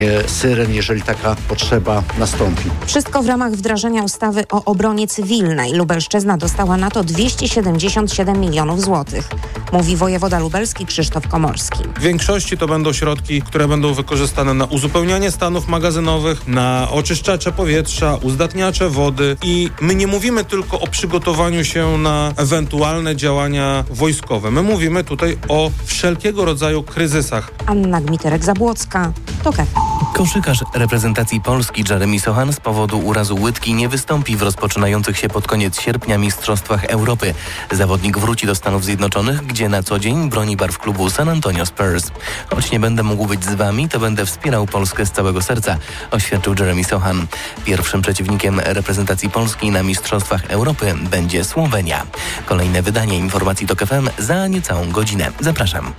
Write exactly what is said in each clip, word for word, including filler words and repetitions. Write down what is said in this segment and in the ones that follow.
syren, jeżeli taka potrzeba nastąpi. Wszystko w ramach wdrażania ustawy o obronie cywilnej. Lubelszczyzna dostała na to dwieście siedemdziesiąt siedem milionów złotych. Mówi wojewoda lubelski Krzysztof Komorski. W większości to będą środki, które będą wykorzystane na uzupełnianie stanów magazynowych, na oczyszczacze powietrza, uzdatniacze wody i my nie mówimy tylko o przygotowaniu się na ewentualne działania wojskowe. My mówimy tutaj o wszelkiego rodzaju kryzysach. Anna Gmiterek-Zabłocka, TOK F M. Koszykarz reprezentacji Polski Jeremy Sochan z powodu urazu łydki nie wystąpi w rozpoczynających się pod koniec sierpnia Mistrzostwach Europy. Zawodnik wróci do Stanów Zjednoczonych, gdzie na co dzień broni barw klubu San Antonio Spurs. Choć nie będę mógł być z wami, to będę wspierał Polskę z całego serca, oświadczył Jeremy Sochan. Pierwszym przeciwnikiem reprezentacji Polski na Mistrzostwach Europy będzie Słowenia. Kolejne wydanie informacji TOK F M za niecałą godzinę. Zapraszam.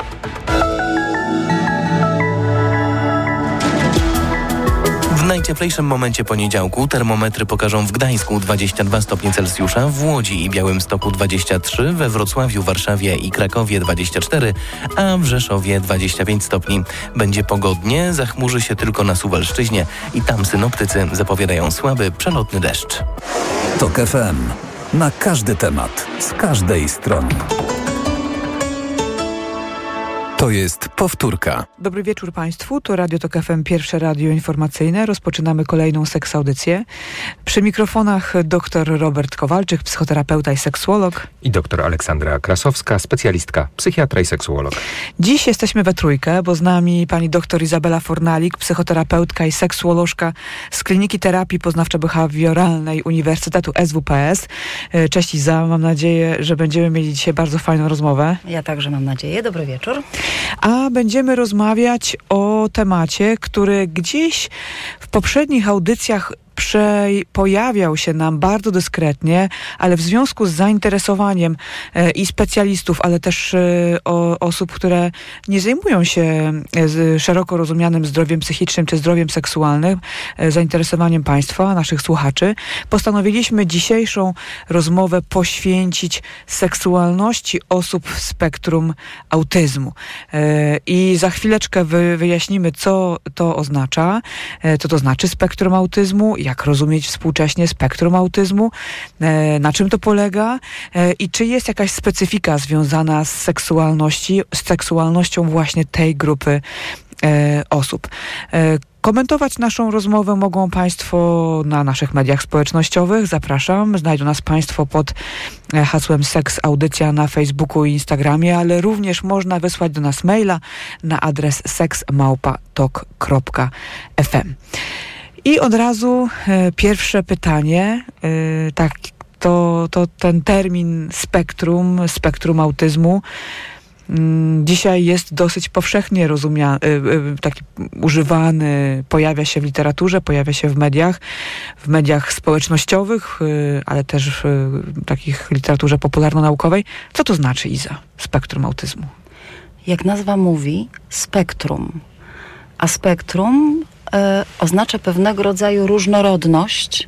W najcieplejszym momencie poniedziałku termometry pokażą w Gdańsku dwadzieścia dwa stopnie Celsjusza, w Łodzi i Białymstoku dwadzieścia trzy, we Wrocławiu, Warszawie i Krakowie dwadzieścia cztery, a w Rzeszowie dwadzieścia pięć stopni. Będzie pogodnie, zachmurzy się tylko na Suwalszczyźnie i tam synoptycy zapowiadają słaby, przelotny deszcz. TOK F M. Na każdy temat, z każdej strony. To jest powtórka. Dobry wieczór Państwu, to Radio TOK F M, pierwsze radio informacyjne. Rozpoczynamy kolejną seks-audycję. Przy mikrofonach dr Robert Kowalczyk, psychoterapeuta i seksuolog. I dr Aleksandra Krasowska, specjalistka, psychiatra i seksuolog. Dziś jesteśmy we trójkę, bo z nami pani dr Izabela Fornalik, psychoterapeutka i seksuolożka z Kliniki Terapii Poznawczo-Behawioralnej Uniwersytetu S W P S. Cześć Iza, mam nadzieję, że będziemy mieli dzisiaj bardzo fajną rozmowę. Ja także mam nadzieję. Dobry wieczór. A będziemy rozmawiać o temacie, który gdzieś w poprzednich audycjach prze, pojawiał się nam bardzo dyskretnie, ale w związku z zainteresowaniem e, i specjalistów, ale też e, o, osób, które nie zajmują się e, z szeroko rozumianym zdrowiem psychicznym czy zdrowiem seksualnym, e, zainteresowaniem Państwa, naszych słuchaczy, postanowiliśmy dzisiejszą rozmowę poświęcić seksualności osób w spektrum autyzmu. E, I za chwileczkę wy, wyjaśnimy, co to oznacza, e, co to znaczy spektrum autyzmu, jak rozumieć współcześnie spektrum autyzmu, e, na czym to polega e, i czy jest jakaś specyfika związana z seksualności, z seksualnością właśnie tej grupy e, osób. E, Komentować naszą rozmowę mogą Państwo na naszych mediach społecznościowych. Zapraszam. Znajdą nas Państwo pod hasłem Seks Audycja na Facebooku i Instagramie, ale również można wysłać do nas maila na adres seks małpa tok kropka f m. I od razu e, pierwsze pytanie, e, tak, to, to ten termin spektrum, spektrum autyzmu m, dzisiaj jest dosyć powszechnie rozumiany, e, e, taki używany, pojawia się w literaturze, pojawia się w mediach, w mediach społecznościowych, e, ale też w e, takich literaturze popularno-naukowej. Co to znaczy, Iza, spektrum autyzmu? Jak nazwa mówi, spektrum. A spektrum e, oznacza pewnego rodzaju różnorodność.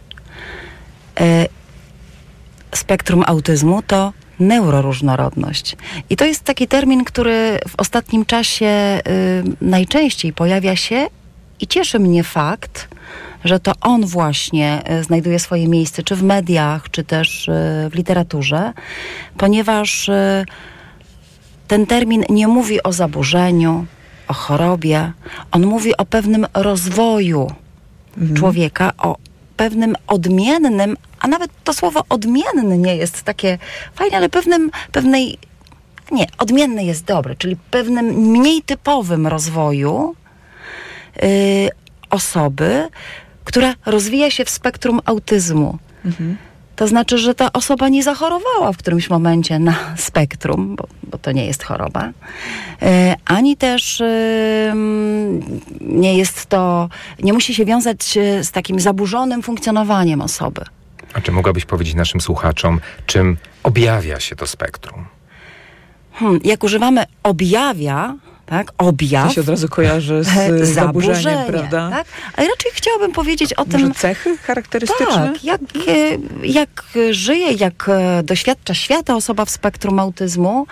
E, spektrum autyzmu to neuroróżnorodność. I to jest taki termin, który w ostatnim czasie e, najczęściej pojawia się i cieszy mnie fakt, że to on właśnie e, znajduje swoje miejsce, czy w mediach, czy też e, w literaturze, ponieważ e, ten termin nie mówi o zaburzeniu, o chorobie. On mówi o pewnym rozwoju mhm. człowieka, o pewnym odmiennym, a nawet to słowo odmienny nie jest takie fajne, ale pewnym, pewnej, nie, odmienny jest dobry, czyli pewnym mniej typowym rozwoju yy, osoby, która rozwija się w spektrum autyzmu. Mhm. To znaczy, że ta osoba nie zachorowała w którymś momencie na spektrum, bo, bo to nie jest choroba, e, ani też e, nie jest to, nie musi się wiązać z takim zaburzonym funkcjonowaniem osoby. A czy mogłabyś powiedzieć naszym słuchaczom, czym objawia się to spektrum? Hmm, jak używamy objawia, tak? Objaw. To się od razu kojarzy z zaburzeniem, prawda? Tak? A raczej chciałabym powiedzieć o Może tym... cechy charakterystyczne? Tak, jak, jak żyje, jak doświadcza świata osoba w spektrum autyzmu.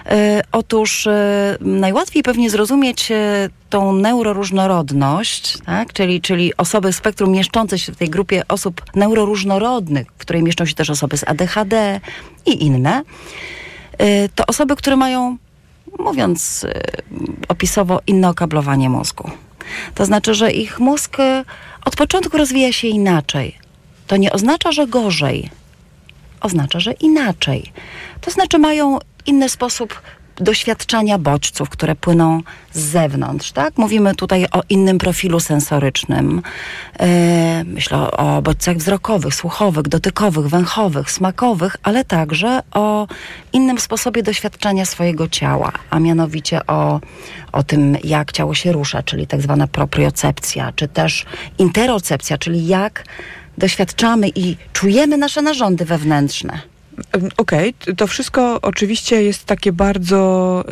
Otóż najłatwiej pewnie zrozumieć tą neuroróżnorodność, tak? czyli, czyli osoby w spektrum mieszczące się w tej grupie osób neuroróżnorodnych, w której mieszczą się też osoby z A D H D i inne, to osoby, które mają, mówiąc opisowo, inne okablowanie mózgu. To znaczy, że ich mózg od początku rozwija się inaczej. To nie oznacza, że gorzej. Oznacza, że inaczej. To znaczy mają inny sposób doświadczania bodźców, które płyną z zewnątrz, tak? Mówimy tutaj o innym profilu sensorycznym. Yy, myślę o, o bodźcach wzrokowych, słuchowych, dotykowych, węchowych, smakowych, ale także o innym sposobie doświadczania swojego ciała, a mianowicie o, o tym, jak ciało się rusza, czyli tak zwana propriocepcja, czy też interocepcja, czyli jak doświadczamy i czujemy nasze narządy wewnętrzne. Okej, okay. To wszystko oczywiście jest takie bardzo,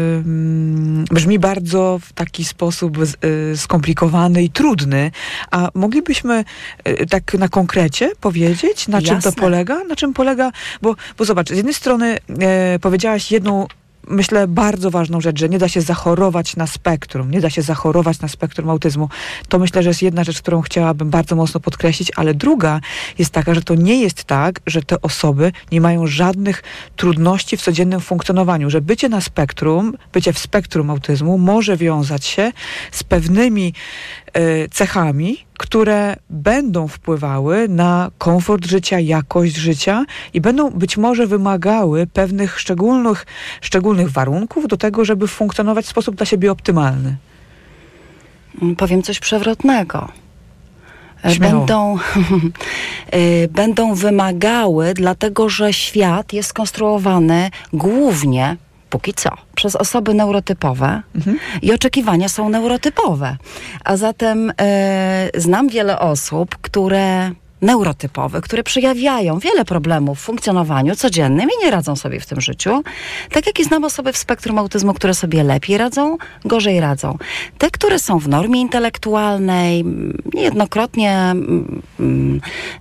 yy, brzmi bardzo w taki sposób yy, skomplikowany i trudny, a moglibyśmy yy, tak na konkrecie powiedzieć, na czym Jasne. to polega? Na czym polega, bo, bo zobacz, z jednej strony yy, powiedziałaś jedną, myślę, bardzo ważną rzecz, że nie da się zachorować na spektrum, nie da się zachorować na spektrum autyzmu. To myślę, że jest jedna rzecz, którą chciałabym bardzo mocno podkreślić, ale druga jest taka, że to nie jest tak, że te osoby nie mają żadnych trudności w codziennym funkcjonowaniu, że bycie na spektrum, bycie w spektrum autyzmu może wiązać się z pewnymi y, cechami, które będą wpływały na komfort życia, jakość życia i będą być może wymagały pewnych szczególnych, szczególnych warunków do tego, żeby funkcjonować w sposób dla siebie optymalny. Powiem coś przewrotnego. Śmiało. Będą, będą wymagały, dlatego że świat jest skonstruowany głównie, póki co, przez osoby neurotypowe mhm. i oczekiwania są neurotypowe. A zatem e, znam wiele osób, które neurotypowe, które przejawiają wiele problemów w funkcjonowaniu codziennym i nie radzą sobie w tym życiu. Tak jak i znam osoby w spektrum autyzmu, które sobie lepiej radzą, gorzej radzą. Te, które są w normie intelektualnej, niejednokrotnie mm,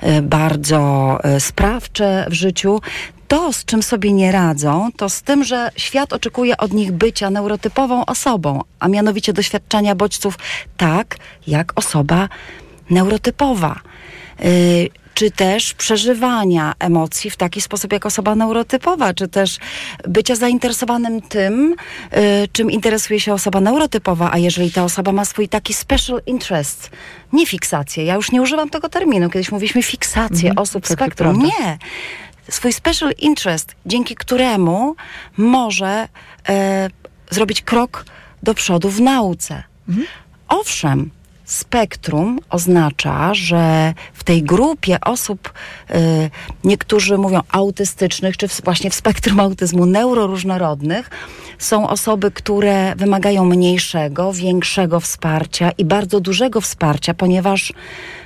bardzo sprawcze w życiu, to, z czym sobie nie radzą, to z tym, że świat oczekuje od nich bycia neurotypową osobą, a mianowicie doświadczania bodźców tak, jak osoba neurotypowa. Yy, czy też przeżywania emocji w taki sposób jak osoba neurotypowa, czy też bycia zainteresowanym tym, yy, czym interesuje się osoba neurotypowa, a jeżeli ta osoba ma swój taki special interest, nie fiksację, ja już nie używam tego terminu, kiedyś mówiliśmy fiksację mm, osób w spektrum, nie. Swój special interest, dzięki któremu może e, zrobić krok do przodu w nauce. Mhm. Owszem, spektrum oznacza, że w tej grupie osób, y, niektórzy mówią autystycznych, czy w, właśnie w spektrum autyzmu neuroróżnorodnych, są osoby, które wymagają mniejszego, większego wsparcia i bardzo dużego wsparcia, ponieważ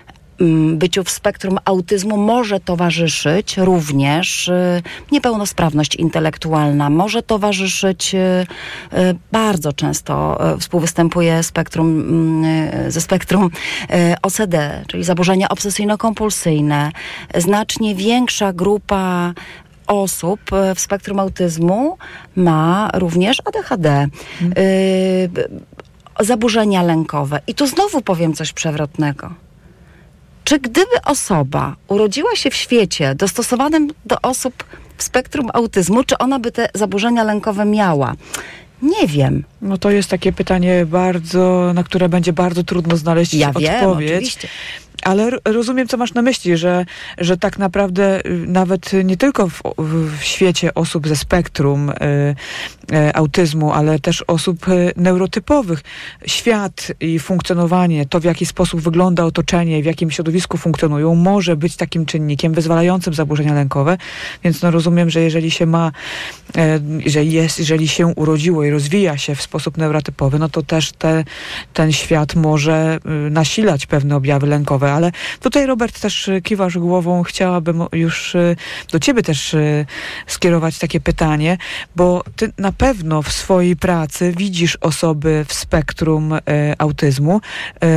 byciu w spektrum autyzmu może towarzyszyć również y, niepełnosprawność intelektualna, może towarzyszyć y, y, bardzo często y, współwystępuje spektrum, y, ze spektrum y, O C D, czyli zaburzenia obsesyjno-kompulsyjne. Znacznie większa grupa osób w spektrum autyzmu ma również A D H D, y, zaburzenia lękowe. I tu znowu powiem coś przewrotnego. Czy gdyby osoba urodziła się w świecie dostosowanym do osób w spektrum autyzmu, czy ona by te zaburzenia lękowe miała? Nie wiem. No to jest takie pytanie bardzo, na które będzie bardzo trudno znaleźć ja odpowiedź. Wiem, oczywiście. Ale rozumiem, co masz na myśli, że, że tak naprawdę nawet nie tylko w, w świecie osób ze spektrum y, y, autyzmu, ale też osób y, neurotypowych, świat i funkcjonowanie, to w jaki sposób wygląda otoczenie, w jakim środowisku funkcjonują, może być takim czynnikiem wyzwalającym zaburzenia lękowe. Więc no rozumiem, że jeżeli się ma, y, jeżeli jest, jeżeli się urodziło i rozwija się w sposób neurotypowy, no to też te, ten świat może y, nasilać pewne objawy lękowe. nowe, ale tutaj, Robert, też kiwasz głową. Chciałabym już do ciebie też skierować takie pytanie, bo ty na pewno w swojej pracy widzisz osoby w spektrum e, autyzmu e,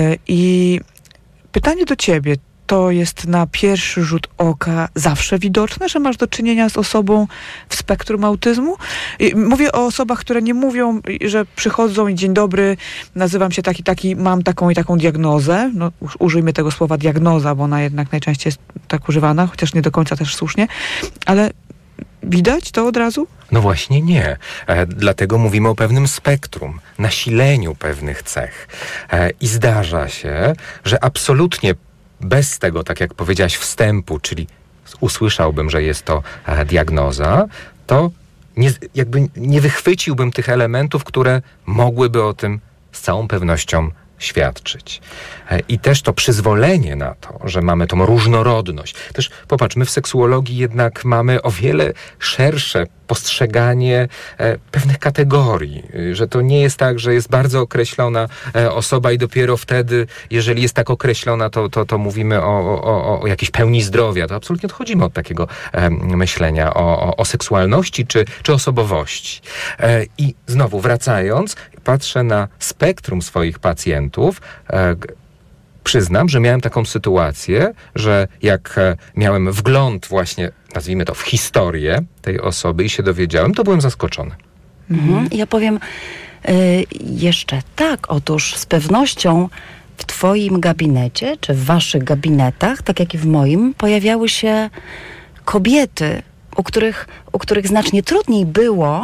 i pytanie do ciebie, to jest na pierwszy rzut oka zawsze widoczne, że masz do czynienia z osobą w spektrum autyzmu? I mówię o osobach, które nie mówią, że przychodzą i dzień dobry, nazywam się taki, taki, mam taką i taką diagnozę. No, użyjmy tego słowa diagnoza, bo ona jednak najczęściej jest tak używana, chociaż nie do końca też słusznie, ale widać to od razu? No właśnie nie. E, dlatego mówimy o pewnym spektrum, nasileniu pewnych cech. E, I zdarza się, że absolutnie bez tego, tak jak powiedziałaś, wstępu, czyli usłyszałbym, że jest to e, diagnoza, to nie, jakby nie wychwyciłbym tych elementów, które mogłyby o tym z całą pewnością świadczyć. I też to przyzwolenie na to, że mamy tą różnorodność. Też popatrzmy, w seksuologii jednak mamy o wiele szersze postrzeganie e, pewnych kategorii, że to nie jest tak, że jest bardzo określona e, osoba i dopiero wtedy, jeżeli jest tak określona, to, to, to mówimy o, o, o jakiejś pełni zdrowia. To absolutnie odchodzimy od takiego e, myślenia o, o, o seksualności czy, czy osobowości. E, I znowu wracając, patrzę na spektrum swoich pacjentów, e, przyznam, że miałem taką sytuację, że jak e, miałem wgląd właśnie, nazwijmy to, w historię tej osoby i się dowiedziałem, to byłem zaskoczony. Mhm. Ja powiem y, jeszcze tak, otóż z pewnością w twoim gabinecie, czy w waszych gabinetach, tak jak i w moim, pojawiały się kobiety, u których, u których znacznie trudniej było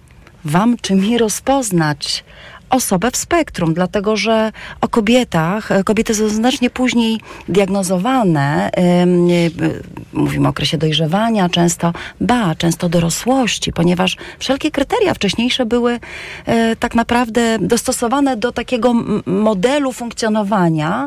wam czy mi rozpoznać osobę w spektrum, dlatego że o kobietach, kobiety są znacznie później diagnozowane, yy, mówimy o okresie dojrzewania, często, ba, często dorosłości, ponieważ wszelkie kryteria wcześniejsze były yy, tak naprawdę dostosowane do takiego m- modelu funkcjonowania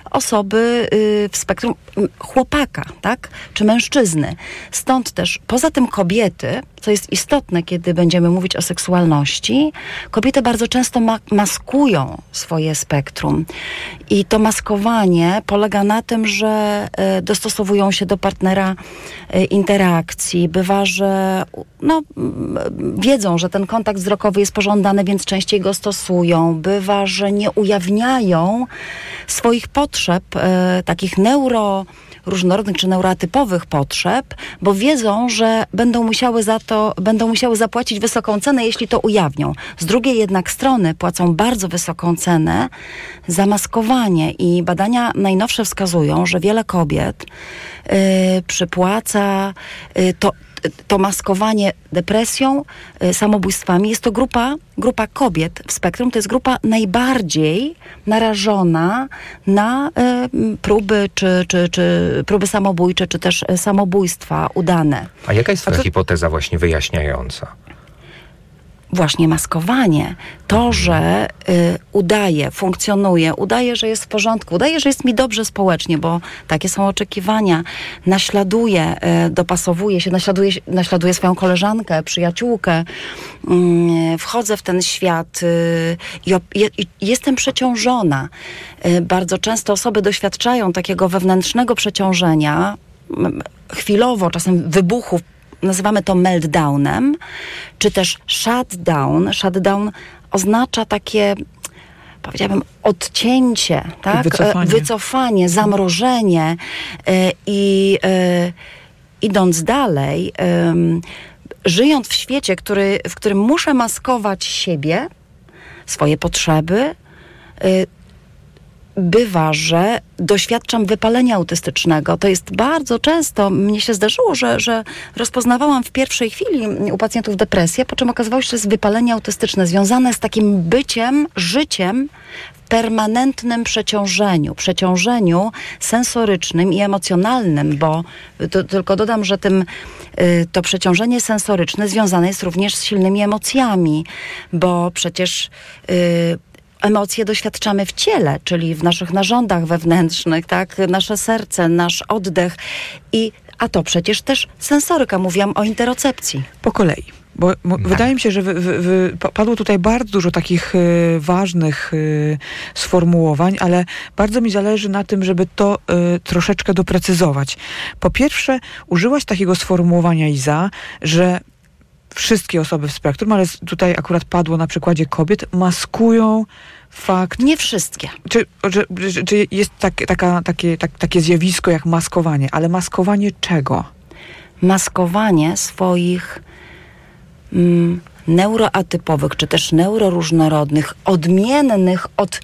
osoby yy, w spektrum chłopaka, tak, czy mężczyzny. Stąd też, poza tym kobiety, co jest istotne, kiedy będziemy mówić o seksualności, kobiety bardzo często ma- maskują swoje spektrum. I to maskowanie polega na tym, że y, dostosowują się do partnera y, interakcji. Bywa, że no, y, wiedzą, że ten kontakt wzrokowy jest pożądany, więc częściej go stosują. Bywa, że nie ujawniają swoich potrzeb, y, takich neuro różnorodnych czy neuroatypowych potrzeb, bo wiedzą, że będą musiały za to, będą musiały zapłacić wysoką cenę, jeśli to ujawnią. Z drugiej jednak strony płacą bardzo wysoką cenę za maskowanie i badania najnowsze wskazują, że wiele kobiet yy, przypłaca yy, to to maskowanie depresją, y, samobójstwami. Jest to grupa, grupa kobiet w spektrum, to jest grupa najbardziej narażona na y, próby, czy, czy, czy próby samobójcze, czy też y, samobójstwa udane. A jaka jest twoja to... hipoteza właśnie wyjaśniająca? Właśnie maskowanie. To, że y, udaje, funkcjonuje, udaje, że jest w porządku, udaje, że jest mi dobrze społecznie, bo takie są oczekiwania. Naśladuje, y, dopasowuje się, naśladuje, naśladuje swoją koleżankę, przyjaciółkę. Y, wchodzę w ten świat y, i, i, i jestem przeciążona. Y, bardzo często osoby doświadczają takiego wewnętrznego przeciążenia, y, chwilowo, czasem wybuchów, nazywamy to meltdownem, czy też shutdown. Shutdown oznacza takie, powiedziałabym, odcięcie, tak? Wycofanie. Wycofanie, zamrożenie yy, i yy, idąc dalej, yy, żyjąc w świecie, który, w którym muszę maskować siebie, swoje potrzeby, yy, bywa, że doświadczam wypalenia autystycznego. To jest bardzo często, mnie się zdarzyło, że, że rozpoznawałam w pierwszej chwili u pacjentów depresję, po czym okazało się, że jest wypalenie autystyczne związane z takim byciem, życiem w permanentnym przeciążeniu. Przeciążeniu sensorycznym i emocjonalnym, bo to, tylko dodam, że tym, y, to przeciążenie sensoryczne związane jest również z silnymi emocjami, bo przecież y, emocje doświadczamy w ciele, czyli w naszych narządach wewnętrznych, tak? Nasze serce, nasz oddech i a to przecież też sensoryka. Mówiłam o interocepcji. Po kolei. Bo m- Tak. wydaje mi się, że wy, wy, wy, pa- padło tutaj bardzo dużo takich y, ważnych y, sformułowań, ale bardzo mi zależy na tym, żeby to y, troszeczkę doprecyzować. Po pierwsze, użyłaś takiego sformułowania, Iza, że wszystkie osoby w spektrum, ale z- tutaj akurat padło na przykładzie kobiet, maskują fakt. Nie wszystkie. Czy, czy, czy, czy jest tak, taka, takie, tak, takie zjawisko jak maskowanie, ale maskowanie czego? Maskowanie swoich mm, neuroatypowych, czy też neuroróżnorodnych, odmiennych od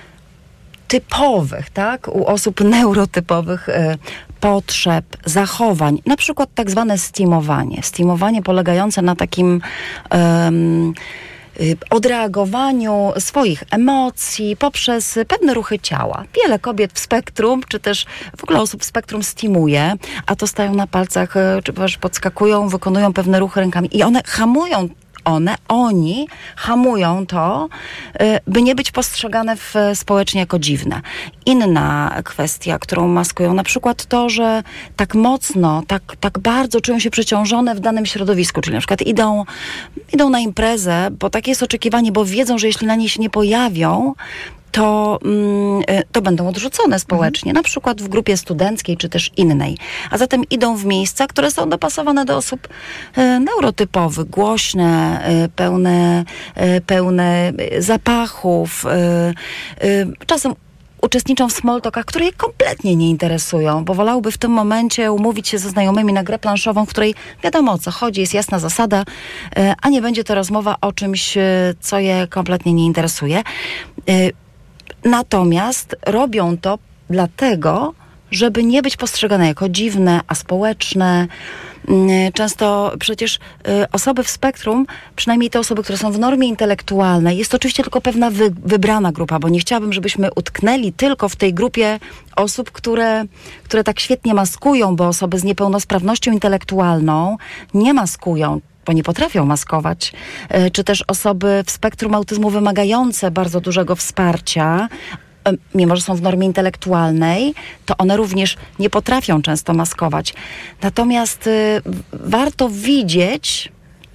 typowych, tak, u osób neurotypowych y, potrzeb, zachowań, na przykład tak zwane stimowanie. Stimowanie polegające na takim um, y, odreagowaniu swoich emocji poprzez pewne ruchy ciała. Wiele kobiet w spektrum, czy też w ogóle osób w spektrum stimuje, a to stają na palcach, y, czy też podskakują, wykonują pewne ruchy rękami i one hamują one, oni hamują to, y, by nie być postrzegane w, społecznie jako dziwne. Inna kwestia, którą maskują, na przykład to, że tak mocno, tak, tak bardzo czują się przeciążone w danym środowisku, czyli na przykład idą, idą na imprezę, bo takie jest oczekiwanie, bo wiedzą, że jeśli na niej się nie pojawią, to, to będą odrzucone społecznie, mhm. na przykład w grupie studenckiej czy też innej. A zatem idą w miejsca, które są dopasowane do osób e, neurotypowych, głośne, e, pełne, e, pełne zapachów. E, e, czasem uczestniczą w small talkach, które je kompletnie nie interesują, bo wolałby w tym momencie umówić się ze znajomymi na grę planszową, w której wiadomo o co chodzi, jest jasna zasada, e, a nie będzie to rozmowa o czymś, e, co je kompletnie nie interesuje. E, Natomiast robią to dlatego, żeby nie być postrzegane jako dziwne, aspołeczne. Często przecież osoby w spektrum, przynajmniej te osoby, które są w normie intelektualnej, jest to oczywiście tylko pewna wy, wybrana grupa, bo nie chciałabym, żebyśmy utknęli tylko w tej grupie osób, które, które tak świetnie maskują, bo osoby z niepełnosprawnością intelektualną nie maskują, bo nie potrafią maskować, czy też osoby w spektrum autyzmu wymagające bardzo dużego wsparcia, mimo że są w normie intelektualnej, to one również nie potrafią często maskować. Natomiast y, warto widzieć,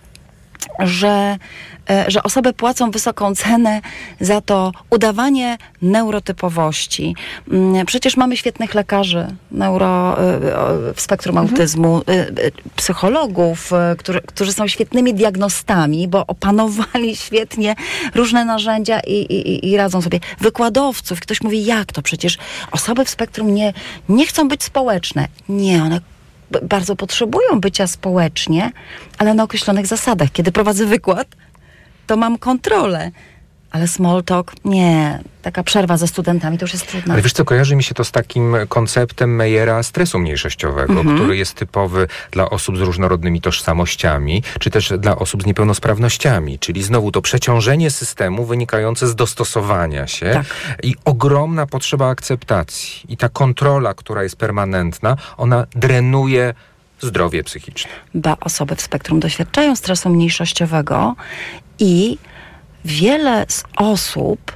że, y, że osoby płacą wysoką cenę za to udawanie neurotypowości. Y, przecież mamy świetnych lekarzy neuro, y, w spektrum mhm. autyzmu, y, y, psychologów, y, którzy, którzy są świetnymi diagnostami, bo opanowali świetnie różne narzędzia i, i, i radzą sobie. Wykładowców. Ktoś mówi, jak to? Przecież osoby w spektrum nie, nie chcą być społeczne. Nie, one bardzo potrzebują bycia społecznie, ale na określonych zasadach. Kiedy prowadzę wykład, to mam kontrolę. Ale small talk, nie. Taka przerwa ze studentami to już jest trudne. Ale wiesz co, kojarzy mi się to z takim konceptem Meyera stresu mniejszościowego, mhm. który jest typowy dla osób z różnorodnymi tożsamościami, czy też dla osób z niepełnosprawnościami. Czyli znowu to przeciążenie systemu wynikające z dostosowania się tak. i ogromna potrzeba akceptacji. I ta kontrola, która jest permanentna, ona drenuje zdrowie psychiczne. Ba, osoby w spektrum doświadczają stresu mniejszościowego i wiele z osób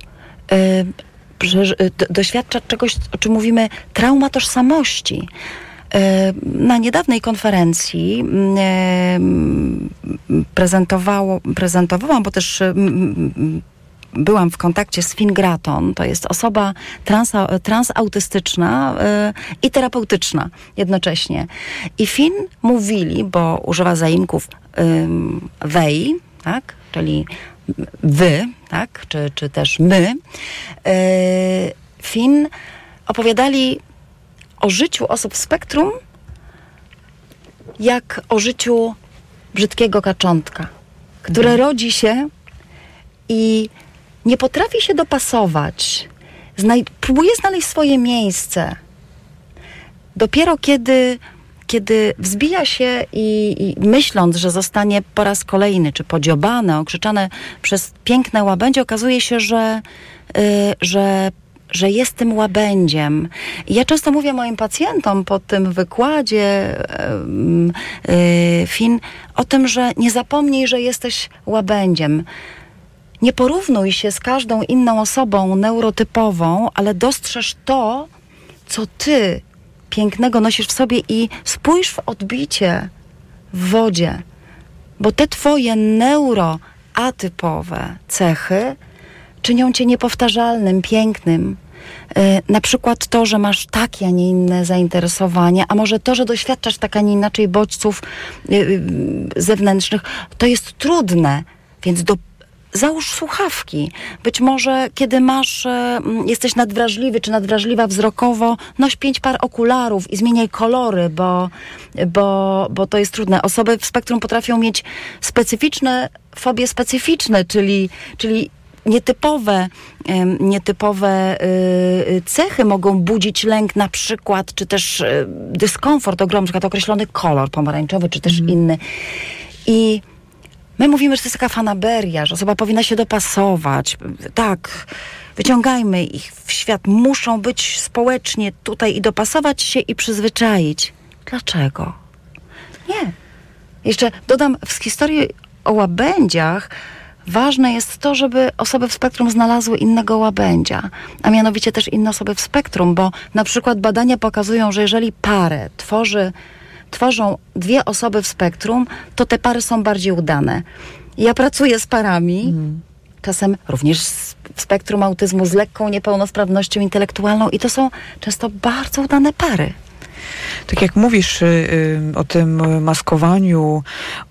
y, że, do, doświadcza czegoś, o czym mówimy, trauma tożsamości. Y, na niedawnej konferencji y, prezentowało, prezentowałam, bo też y, y, byłam w kontakcie z Finn Gratton. To jest osoba trans, transautystyczna y, i terapeutyczna jednocześnie. I Finn mówili, bo używa zaimków y, wej, tak, czyli wy, tak, czy, czy też my, yy, Finn opowiadali o życiu osób w spektrum jak o życiu brzydkiego kaczątka, które mhm. rodzi się i nie potrafi się dopasować, znaj- próbuje znaleźć swoje miejsce. Dopiero kiedy Kiedy wzbija się i, i myśląc, że zostanie po raz kolejny, czy podziobane, okrzyczane przez piękne łabędzie, okazuje się, że, y, że, że jest tym łabędziem. I ja często mówię moim pacjentom po tym wykładzie y, y, Finn o tym, że nie zapomnij, że jesteś łabędziem. Nie porównuj się z każdą inną osobą neurotypową, ale dostrzeż to, co ty pięknego nosisz w sobie i spójrz w odbicie w wodzie, bo te twoje neuroatypowe cechy czynią cię niepowtarzalnym, pięknym. Na przykład to, że masz takie, a nie inne zainteresowania, a może to, że doświadczasz tak, a nie inaczej bodźców zewnętrznych, to jest trudne, więc do załóż słuchawki. Być może, kiedy masz, e, jesteś nadwrażliwy czy nadwrażliwa wzrokowo, noś pięć par okularów i zmieniaj kolory, bo, bo, bo to jest trudne. Osoby w spektrum potrafią mieć specyficzne fobie specyficzne, czyli, czyli nietypowe, e, nietypowe e, cechy mogą budzić lęk na przykład, czy też e, dyskomfort ogromny, na przykład określony kolor pomarańczowy, czy też mm. inny. I my mówimy, że to jest taka fanaberia, że osoba powinna się dopasować. Tak, wyciągajmy ich w świat. Muszą być społecznie tutaj i dopasować się i przyzwyczaić. Dlaczego? Nie. Jeszcze dodam, w historii o łabędziach ważne jest to, żeby osoby w spektrum znalazły innego łabędzia, a mianowicie też inne osoby w spektrum, bo na przykład badania pokazują, że jeżeli parę tworzy tworzą dwie osoby w spektrum, to te pary są bardziej udane. Ja pracuję z parami, mm. czasem również w spektrum autyzmu z lekką niepełnosprawnością intelektualną i to są często bardzo udane pary. Tak jak mówisz y, y, o tym maskowaniu,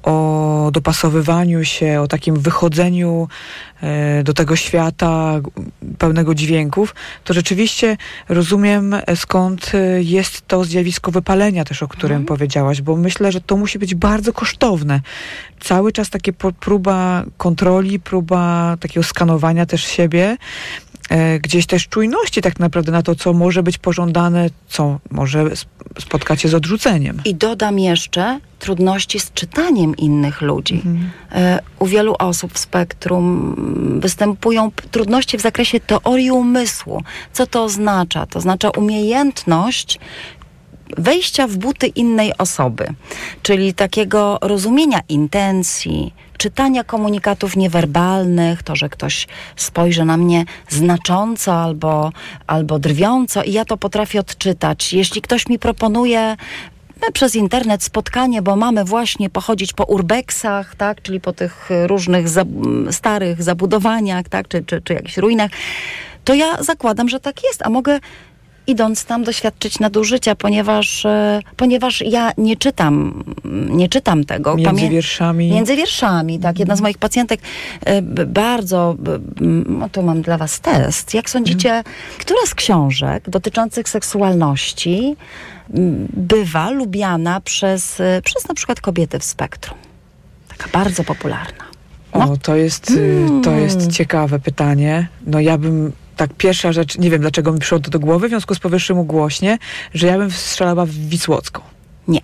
o dopasowywaniu się, o takim wychodzeniu y, do tego świata pełnego dźwięków, to rzeczywiście rozumiem, skąd jest to zjawisko wypalenia też, o którym mm. powiedziałaś, bo myślę, że to musi być bardzo kosztowne. Cały czas takie próba kontroli, próba takiego skanowania też siebie, gdzieś też czujności tak naprawdę na to, co może być pożądane, co może spotkać się z odrzuceniem. I dodam jeszcze trudności z czytaniem innych ludzi. Mhm. U wielu osób w spektrum występują trudności w zakresie teorii umysłu. Co to oznacza? To oznacza umiejętność wejścia w buty innej osoby, czyli takiego rozumienia intencji, czytania komunikatów niewerbalnych, to, że ktoś spojrzy na mnie znacząco albo, albo drwiąco i ja to potrafię odczytać. Jeśli ktoś mi proponuje przez internet spotkanie, bo mamy właśnie pochodzić po urbexach, tak, czyli po tych różnych za, starych zabudowaniach, tak, czy, czy, czy jakichś ruinach, to ja zakładam, że tak jest, a mogę idąc tam doświadczyć nadużycia, ponieważ, e, ponieważ ja nie czytam, nie czytam tego. Między Pamię- wierszami. Między wierszami, tak. Jedna z moich pacjentek e, b- bardzo, b- no tu mam dla was test. Jak sądzicie, mm. która z książek dotyczących seksualności m, bywa lubiana przez, e, przez na przykład kobiety w spektrum? Taka bardzo popularna. No. O, to jest, mm. to jest ciekawe pytanie. No ja bym tak, pierwsza rzecz, nie wiem dlaczego mi przyszło to do głowy, w związku z powyższym ugłośnie, że ja bym strzelała w Wisłocką. Nie.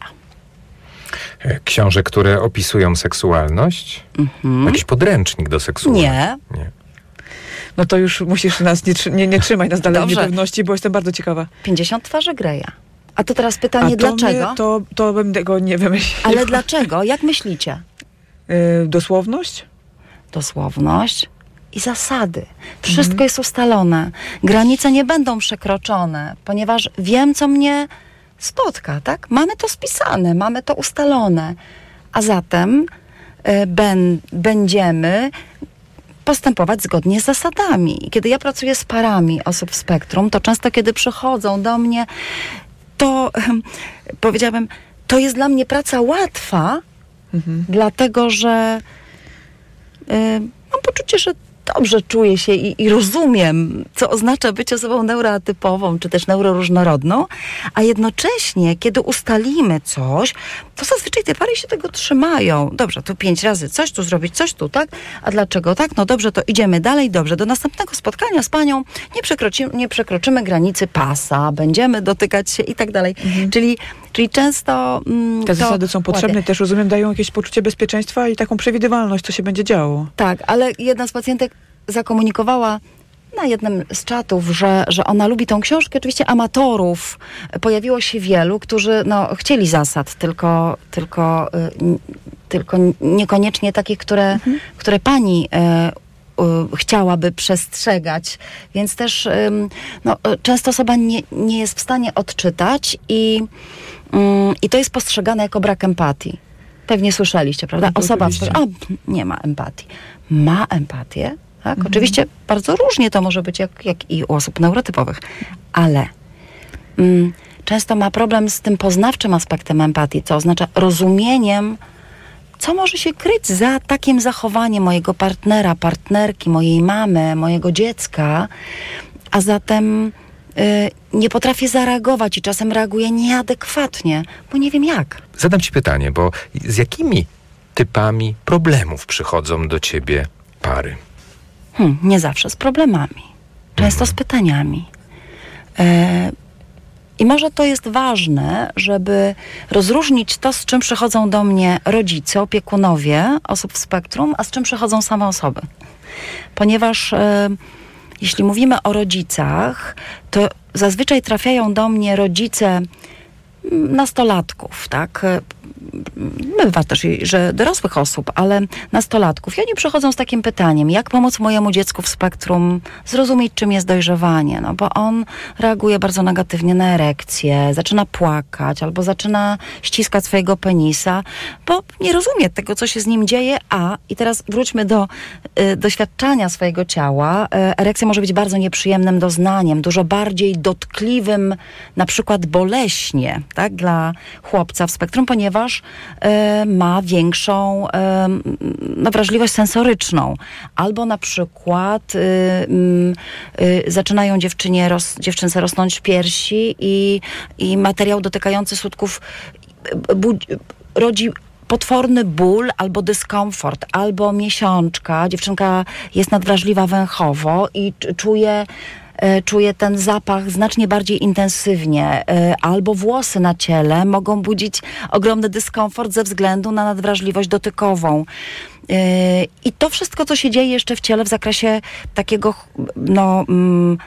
Książek, które opisują seksualność? Mhm. Jakiś podręcznik do seksualności? Nie. Nie. No to już musisz nas, nie, nie, nie trzymaj nas dalej w niepewności, bo jestem bardzo ciekawa. pięćdziesiąt twarzy Greya. A to teraz pytanie, A to dlaczego? My, to, to bym tego nie wymyśliła. Ale dlaczego? Jak myślicie? Yy, dosłowność? Dosłowność i zasady. Wszystko mhm. jest ustalone. Granice nie będą przekroczone, ponieważ wiem, co mnie spotka, tak? Mamy to spisane, mamy to ustalone. A zatem y, ben, będziemy postępować zgodnie z zasadami. I kiedy ja pracuję z parami osób w spektrum, to często, kiedy przychodzą do mnie, to y, powiedziałabym, to jest dla mnie praca łatwa, mhm. dlatego, że y, mam poczucie, że dobrze czuję się i, i rozumiem, co oznacza być osobą neuroatypową, czy też neuroróżnorodną, a jednocześnie, kiedy ustalimy coś, to zazwyczaj te pary się tego trzymają. Dobrze, tu pięć razy coś, tu zrobić coś, tu tak, a dlaczego tak? No dobrze, to idziemy dalej, dobrze, do następnego spotkania z panią nie przekroczymy, nie przekroczymy granicy pasa, będziemy dotykać się i tak dalej. Mhm. Czyli Czyli często... Mm, Te zasady są potrzebne, ładnie. Też rozumiem, dają jakieś poczucie bezpieczeństwa i taką przewidywalność, co się będzie działo. Tak, ale jedna z pacjentek zakomunikowała na jednym z czatów, że, że ona lubi tą książkę. Oczywiście amatorów pojawiło się wielu, którzy no, chcieli zasad, tylko, tylko, y, tylko niekoniecznie takich, które, mhm. które pani... Y, chciałaby przestrzegać, więc też no, często osoba nie, nie jest w stanie odczytać i, i to jest postrzegane jako brak empatii. Pewnie słyszeliście, prawda? No, Osoba, oczywiście. a, nie ma empatii. Ma empatię, tak? Mhm. Oczywiście bardzo różnie to może być, jak, jak i u osób neurotypowych, ale mm, często ma problem z tym poznawczym aspektem empatii, co oznacza rozumieniem, co może się kryć za takim zachowaniem mojego partnera, partnerki, mojej mamy, mojego dziecka, a zatem y, nie potrafię zareagować i czasem reaguję nieadekwatnie, bo nie wiem jak. Zadam ci pytanie, bo z jakimi typami problemów przychodzą do ciebie pary? Hmm, nie zawsze z problemami, często z pytaniami. E, I może to jest ważne, żeby rozróżnić to, z czym przychodzą do mnie rodzice, opiekunowie osób w spektrum, a z czym przychodzą same osoby. Ponieważ e, jeśli mówimy o rodzicach, to zazwyczaj trafiają do mnie rodzice nastolatków, tak? Bywa też, i- że dorosłych osób, ale nastolatków. I oni przychodzą z takim pytaniem, jak pomóc mojemu dziecku w spektrum zrozumieć, czym jest dojrzewanie, no bo on reaguje bardzo negatywnie na erekcję, zaczyna płakać albo zaczyna ściskać swojego penisa, bo nie rozumie tego, co się z nim dzieje, a, i teraz wróćmy do y, doświadczania swojego ciała, y, erekcja może być bardzo nieprzyjemnym doznaniem, dużo bardziej dotkliwym, na przykład boleśnie, tak, dla chłopca w spektrum, ponieważ e, ma większą e, no, wrażliwość sensoryczną. Albo na przykład y, y, y, zaczynają dziewczynie ros, dziewczynce rosnąć piersi i, i materiał dotykający sutków y, budzi, rodzi potworny ból albo dyskomfort, albo miesiączka. Dziewczynka jest nadwrażliwa węchowo i c- czuje e, czuje ten zapach znacznie bardziej intensywnie, e, albo włosy na ciele mogą budzić ogromny dyskomfort ze względu na nadwrażliwość dotykową. E, I to wszystko, co się dzieje jeszcze w ciele w zakresie takiego, no, mm,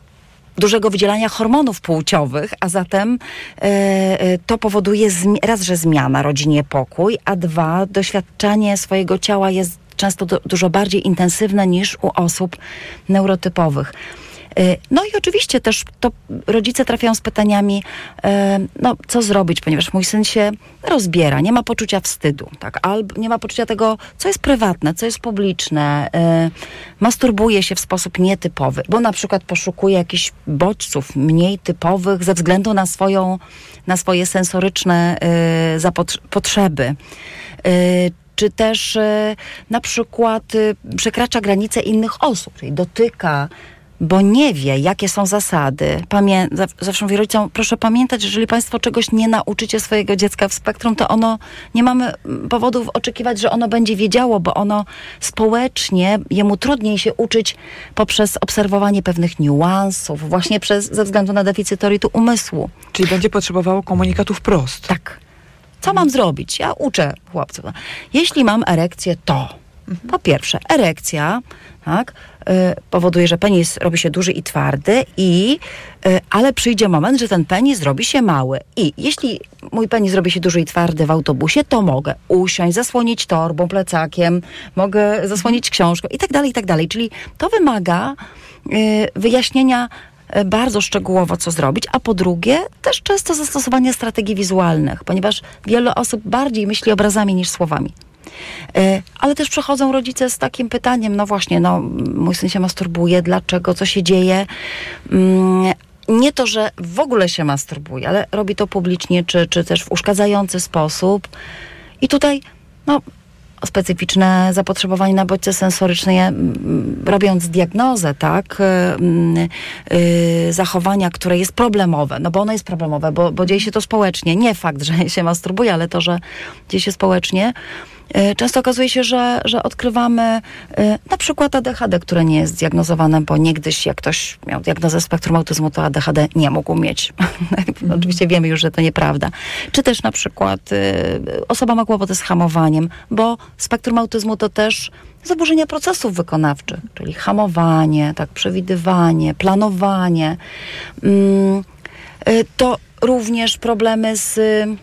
dużego wydzielania hormonów płciowych, a zatem e, e, to powoduje zmi- raz, że zmiana rodzi niepokój, a dwa, doświadczanie swojego ciała jest często do, dużo bardziej intensywne niż u osób neurotypowych. E, No i oczywiście też to rodzice trafiają z pytaniami, e, no co zrobić, ponieważ mój syn się rozbiera, nie ma poczucia wstydu, tak, albo nie ma poczucia tego, co jest prywatne, co jest publiczne, e, masturbuje się w sposób nietypowy, bo na przykład poszukuje jakichś bodźców mniej typowych ze względu na swoją, na swoje sensoryczne e, zapot- potrzeby. E, czy też e, na przykład e, przekracza granice innych osób, czyli dotyka, bo nie wie, jakie są zasady. Pamię- zaw- zawsze mówię rodzicom, proszę pamiętać, że jeżeli państwo czegoś nie nauczycie swojego dziecka w spektrum, to ono, nie mamy mm, powodów oczekiwać, że ono będzie wiedziało, bo ono społecznie, jemu trudniej się uczyć poprzez obserwowanie pewnych niuansów, właśnie przez, ze względu na deficyt torytu umysłu. Czyli będzie potrzebowało komunikatu wprost. Tak. Co mam zrobić? Ja uczę chłopców. Jeśli mam erekcję, to po pierwsze, erekcja, tak, y, powoduje, że penis robi się duży i twardy, i, y, ale przyjdzie moment, że ten penis robi się mały. I jeśli mój penis robi się duży i twardy w autobusie, to mogę usiąść, zasłonić torbą, plecakiem, mogę zasłonić książką i tak dalej, i tak dalej. Czyli to wymaga y, wyjaśnienia y, bardzo szczegółowo, co zrobić, a po drugie też często zastosowanie strategii wizualnych, ponieważ wiele osób bardziej myśli obrazami niż słowami. E, Ale też przychodzą rodzice z takim pytaniem, no właśnie, no mój syn się masturbuje, dlaczego, co się dzieje? Mm, Nie to, że w ogóle się masturbuje, ale robi to publicznie, czy, czy też w uszkadzający sposób. I tutaj, no, specyficzne zapotrzebowanie na bodźce sensoryczne, mm, robiąc diagnozę, tak, mm, y, zachowania, które jest problemowe, no bo ono jest problemowe, bo, bo dzieje się to społecznie. Nie fakt, że się masturbuje, ale to, że dzieje się społecznie. Y, Często okazuje się, że, że odkrywamy y, na przykład A D H D, które nie jest zdiagnozowane, bo niegdyś jak ktoś miał diagnozę spektrum autyzmu, to A D H D nie mógł mieć. Mm. Oczywiście wiemy już, że to nieprawda. Czy też na przykład y, osoba ma kłopoty z hamowaniem, bo spektrum autyzmu to też zaburzenia procesów wykonawczych, czyli hamowanie, tak, przewidywanie, planowanie. Mm, y, To również problemy z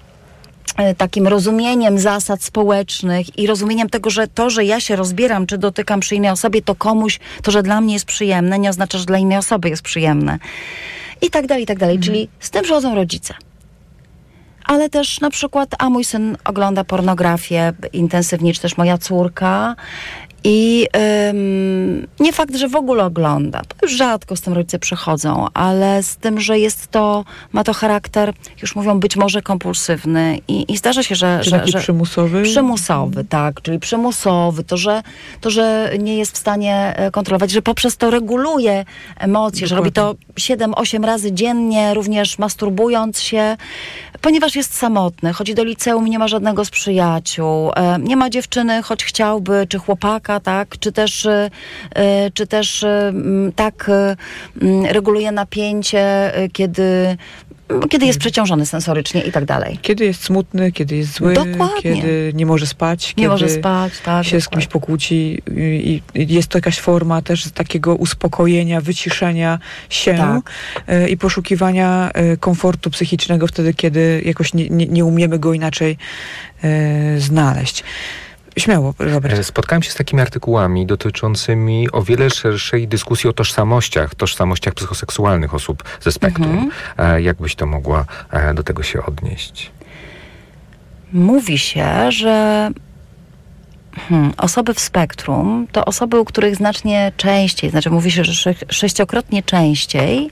y, takim rozumieniem zasad społecznych i rozumieniem tego, że to, że ja się rozbieram, czy dotykam przy innej osobie, to komuś, to, że dla mnie jest przyjemne, nie oznacza, że dla innej osoby jest przyjemne. I tak dalej, i tak dalej. Czyli z tym przychodzą rodzice. ale też na przykład, a mój syn ogląda pornografię intensywnie, czy też moja córka. I ym, nie fakt, że w ogóle ogląda. To już rzadko z tym rodzice przychodzą, ale z tym, że jest to, ma to charakter, już mówią, być może kompulsywny. I, i zdarza się, że... Czy że, taki że przymusowy? Przymusowy, tak. Czyli przymusowy. To że, to, że nie jest w stanie kontrolować, że poprzez to reguluje emocje, Dokładnie. Że robi to siedem osiem razy dziennie, również masturbując się, ponieważ jest samotny. Chodzi do liceum i nie ma żadnego z przyjaciół. E, nie ma dziewczyny, choć chciałby, czy chłopaka, tak, czy też, y, czy też y, tak y, reguluje napięcie, y, kiedy, kiedy jest przeciążony sensorycznie i tak dalej. Kiedy jest smutny, kiedy jest zły, Dokładnie. kiedy nie może spać, nie kiedy może spać, tak, się z kimś pokłóci i, i jest to jakaś forma też takiego uspokojenia, wyciszenia się tak. y, i poszukiwania y, komfortu psychicznego wtedy, kiedy jakoś nie, nie, nie umiemy go inaczej y, znaleźć. Śmiało, Robert. Spotkałem się z takimi artykułami dotyczącymi o wiele szerszej dyskusji o tożsamościach, tożsamościach psychoseksualnych osób ze spektrum. Mhm. Jak byś to mogła do tego się odnieść? Mówi się, że hmm, osoby w spektrum to osoby, u których znacznie częściej, znaczy mówi się, że sze- sześciokrotnie częściej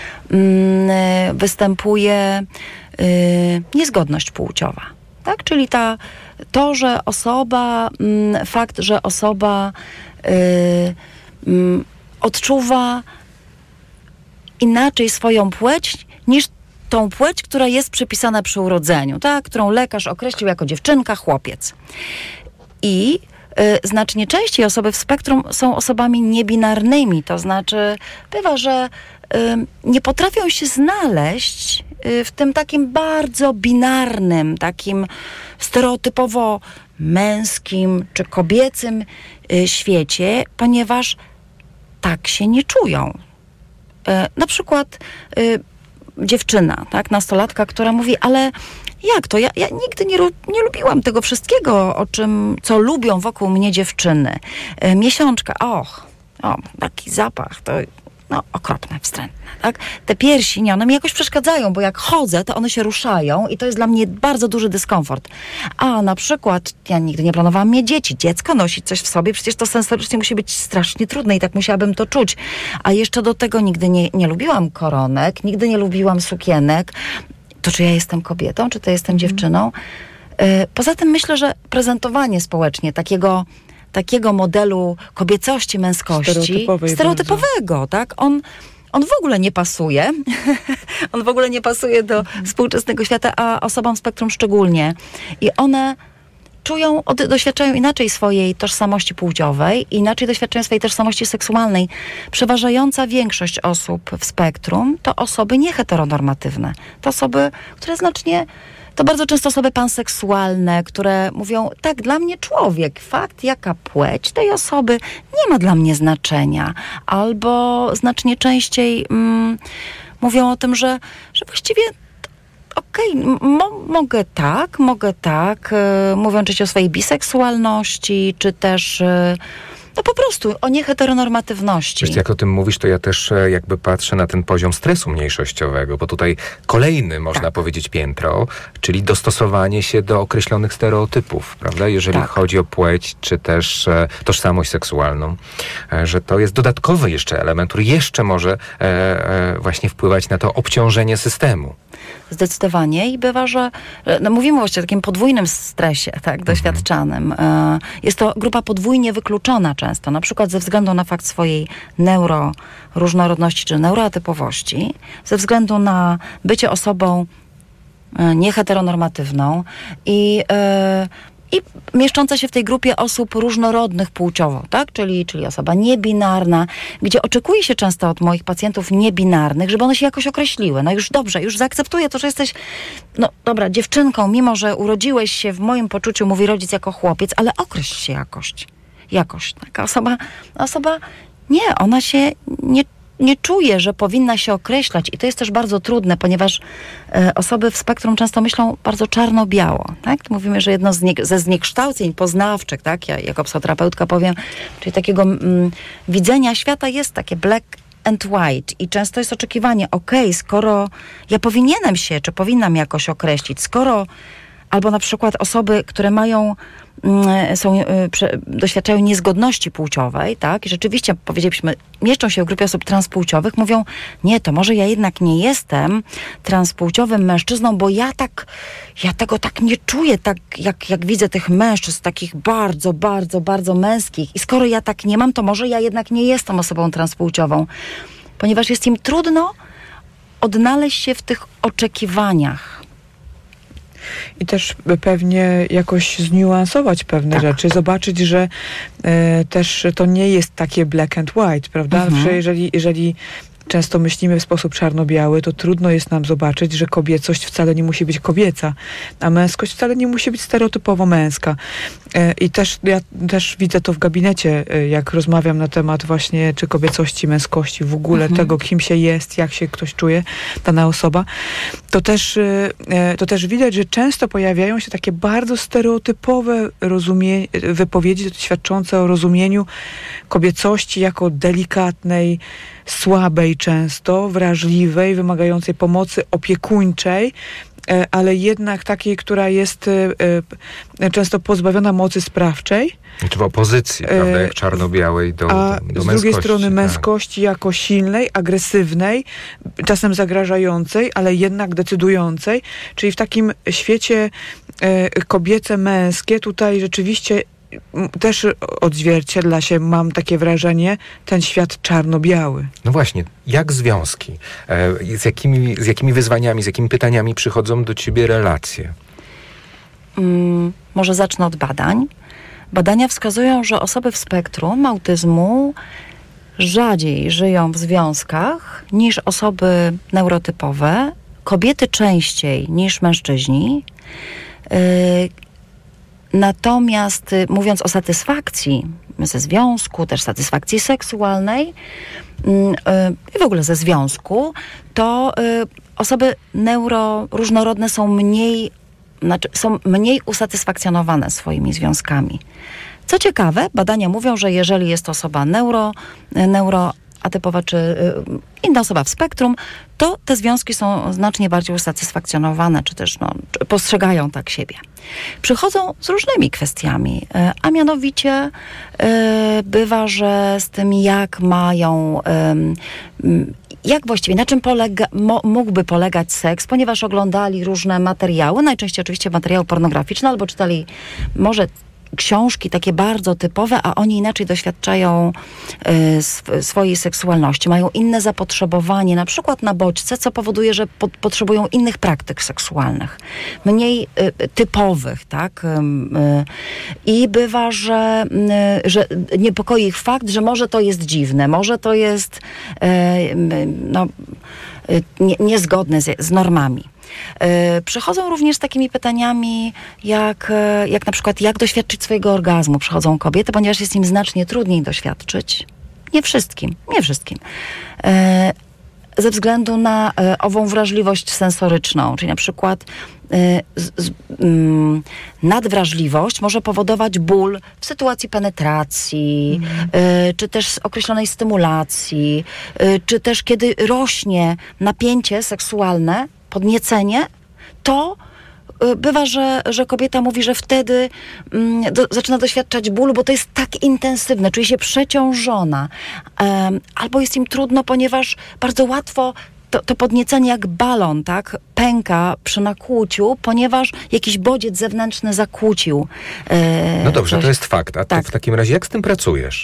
mm, występuje y, niezgodność płciowa. Tak? Czyli ta, to, że osoba, m, fakt, że osoba y, m, odczuwa inaczej swoją płeć niż tą płeć, która jest przypisana przy urodzeniu, tak? Którą lekarz określił jako dziewczynka, chłopiec. I y, znacznie częściej osoby w spektrum są osobami niebinarnymi, to znaczy bywa, że y, nie potrafią się znaleźć w tym takim bardzo binarnym, takim stereotypowo męskim czy kobiecym świecie, ponieważ tak się nie czują. Na przykład dziewczyna, tak, nastolatka, która mówi, ale jak to? Ja, ja nigdy nie, nie lubiłam tego wszystkiego, o czym, co lubią wokół mnie dziewczyny. Miesiączka, och, o, taki zapach, to no okropne, wstrętne, tak? Te piersi, nie, one mi jakoś przeszkadzają, bo jak chodzę, to one się ruszają i to jest dla mnie bardzo duży dyskomfort. A na przykład, ja nigdy nie planowałam mieć dzieci. Dziecko nosić coś w sobie, przecież to sensorycznie musi być strasznie trudne i tak musiałabym to czuć. A jeszcze do tego nigdy nie, nie lubiłam koronek, nigdy nie lubiłam sukienek. To czy ja jestem kobietą, czy to jestem mm. dziewczyną? Yy, poza tym myślę, że prezentowanie społecznie takiego takiego modelu kobiecości, męskości, stereotypowego, tak? On, on w ogóle nie pasuje. On w ogóle nie pasuje do mhm. współczesnego świata, a osobom spektrum szczególnie. I one czują, od, doświadczają inaczej swojej tożsamości płciowej, inaczej doświadczają swojej tożsamości seksualnej. Przeważająca większość osób w spektrum to osoby nieheteronormatywne. To osoby, które znacznie To bardzo często osoby panseksualne, które mówią, tak, dla mnie człowiek, fakt, jaka płeć tej osoby nie ma dla mnie znaczenia. Albo znacznie częściej mm, mówią o tym, że, że właściwie okej, okay, mo- mogę tak, mogę tak. Yy, mówią oczywiście o swojej biseksualności, czy też... Yy, No po prostu o nieheteronormatywności. Wiesz, jak o tym mówisz, to ja też jakby patrzę na ten poziom stresu mniejszościowego, bo tutaj kolejny, można tak. powiedzieć, piętro, czyli dostosowanie się do określonych stereotypów, prawda? Jeżeli tak. chodzi o płeć, czy też e, tożsamość seksualną, e, że to jest dodatkowy jeszcze element, który jeszcze może e, e, właśnie wpływać na to obciążenie systemu. Zdecydowanie i bywa, że no mówimy właśnie o takim podwójnym stresie, tak, doświadczanym. E, jest to grupa podwójnie wykluczona często, na przykład ze względu na fakt swojej neuroróżnorodności czy neuroatypowości, ze względu na bycie osobą e, nieheteronormatywną i e, i mieszcząca się w tej grupie osób różnorodnych płciowo, tak? Czyli, czyli osoba niebinarna, gdzie oczekuje się często od moich pacjentów niebinarnych, żeby one się jakoś określiły. No już dobrze, już zaakceptuję to, że jesteś, no dobra, dziewczynką, mimo że urodziłeś się w moim poczuciu, mówi rodzic, jako chłopiec, ale określ się jakoś. Jakoś. Taka osoba, osoba, nie, ona się nie nie czuje, że powinna się określać i to jest też bardzo trudne, ponieważ e, osoby w spektrum często myślą bardzo czarno-biało, tak? Mówimy, że jedno z nie, ze zniekształceń poznawczych, tak? Ja jako psychoterapeutka powiem, czyli takiego mm, widzenia świata jest takie black and white i często jest oczekiwanie, okej, okay, skoro ja powinienem się, czy powinnam jakoś określić, skoro albo na przykład osoby, które mają są, doświadczają niezgodności płciowej, tak? I rzeczywiście, powiedzielibyśmy, mieszczą się w grupie osób transpłciowych, mówią, nie, to może ja jednak nie jestem transpłciowym mężczyzną, bo ja tak, ja tego tak nie czuję, tak jak, jak widzę tych mężczyzn, takich bardzo, bardzo, bardzo męskich. I skoro ja tak nie mam, to może ja jednak nie jestem osobą transpłciową. Ponieważ jest im trudno odnaleźć się w tych oczekiwaniach. I też pewnie jakoś zniuansować pewne tak. rzeczy, zobaczyć, że e, też to nie jest takie black and white, prawda? Mhm. Że jeżeli, jeżeli często myślimy w sposób czarno-biały, to trudno jest nam zobaczyć, że kobiecość wcale nie musi być kobieca, a męskość wcale nie musi być stereotypowo męska. I też ja też widzę to w gabinecie, jak rozmawiam na temat właśnie czy kobiecości, męskości, w ogóle mhm. tego, kim się jest, jak się ktoś czuje, dana osoba, to też, to też widać, że często pojawiają się takie bardzo stereotypowe rozumie- wypowiedzi świadczące o rozumieniu kobiecości jako delikatnej, słabej często, wrażliwej, wymagającej pomocy opiekuńczej, ale jednak takiej, która jest często pozbawiona mocy sprawczej. Czy w opozycji, prawda, jak czarno-białej do, a do męskości. z drugiej strony tak. męskości jako silnej, agresywnej, czasem zagrażającej, ale jednak decydującej. Czyli w takim świecie kobiece-męskie tutaj rzeczywiście też odzwierciedla się, mam takie wrażenie, ten świat czarno-biały. No właśnie, jak związki? E, z, jakimi, z jakimi wyzwaniami, z jakimi pytaniami przychodzą do ciebie relacje? Hmm, może zacznę od badań. Badania wskazują, że osoby w spektrum autyzmu rzadziej żyją w związkach niż osoby neurotypowe, kobiety częściej niż mężczyźni. Yy, Natomiast mówiąc o satysfakcji ze związku, też satysfakcji seksualnej i w ogóle ze związku, to osoby neuroróżnorodne są mniej, znaczy są mniej usatysfakcjonowane swoimi związkami. Co ciekawe, badania mówią, że jeżeli jest to osoba neuro, neuro atypowa czy y, inna osoba w spektrum, to te związki są znacznie bardziej usatysfakcjonowane, czy też no, czy postrzegają tak siebie. Przychodzą z różnymi kwestiami, y, a mianowicie y, bywa, że z tym jak mają, y, y, jak właściwie, na czym polega, mo, mógłby polegać seks, ponieważ oglądali różne materiały, najczęściej oczywiście materiały pornograficzne, albo czytali może książki takie bardzo typowe, a oni inaczej doświadczają y, sw- swojej seksualności. Mają inne zapotrzebowanie, na przykład na bodźce, co powoduje, że po- potrzebują innych praktyk seksualnych. Mniej y, typowych, tak? Y, y, I bywa, że, y, że niepokoi ich fakt, że może to jest dziwne, może to jest y, y, no, y, nie, niezgodne z, z normami. Yy, przychodzą również z takimi pytaniami, jak, jak na przykład, jak doświadczyć swojego orgazmu. Przychodzą kobiety, ponieważ jest im znacznie trudniej doświadczyć. Nie wszystkim, nie wszystkim. Yy, ze względu na yy, ową wrażliwość sensoryczną, czyli na przykład yy, z, z, yy, nadwrażliwość może powodować ból w sytuacji penetracji, mm. yy, czy też określonej stymulacji, yy, czy też kiedy rośnie napięcie seksualne, podniecenie, to y, bywa, że, że kobieta mówi, że wtedy y, do, zaczyna doświadczać bólu, bo to jest tak intensywne, czuje się przeciążona. Um, albo jest im trudno, ponieważ bardzo łatwo to, to podniecenie jak balon, tak, pęka przy nakłuciu, ponieważ jakiś bodziec zewnętrzny zakłócił. Y, no dobrze, coś. to jest fakt. A tak. to w takim razie jak z tym pracujesz?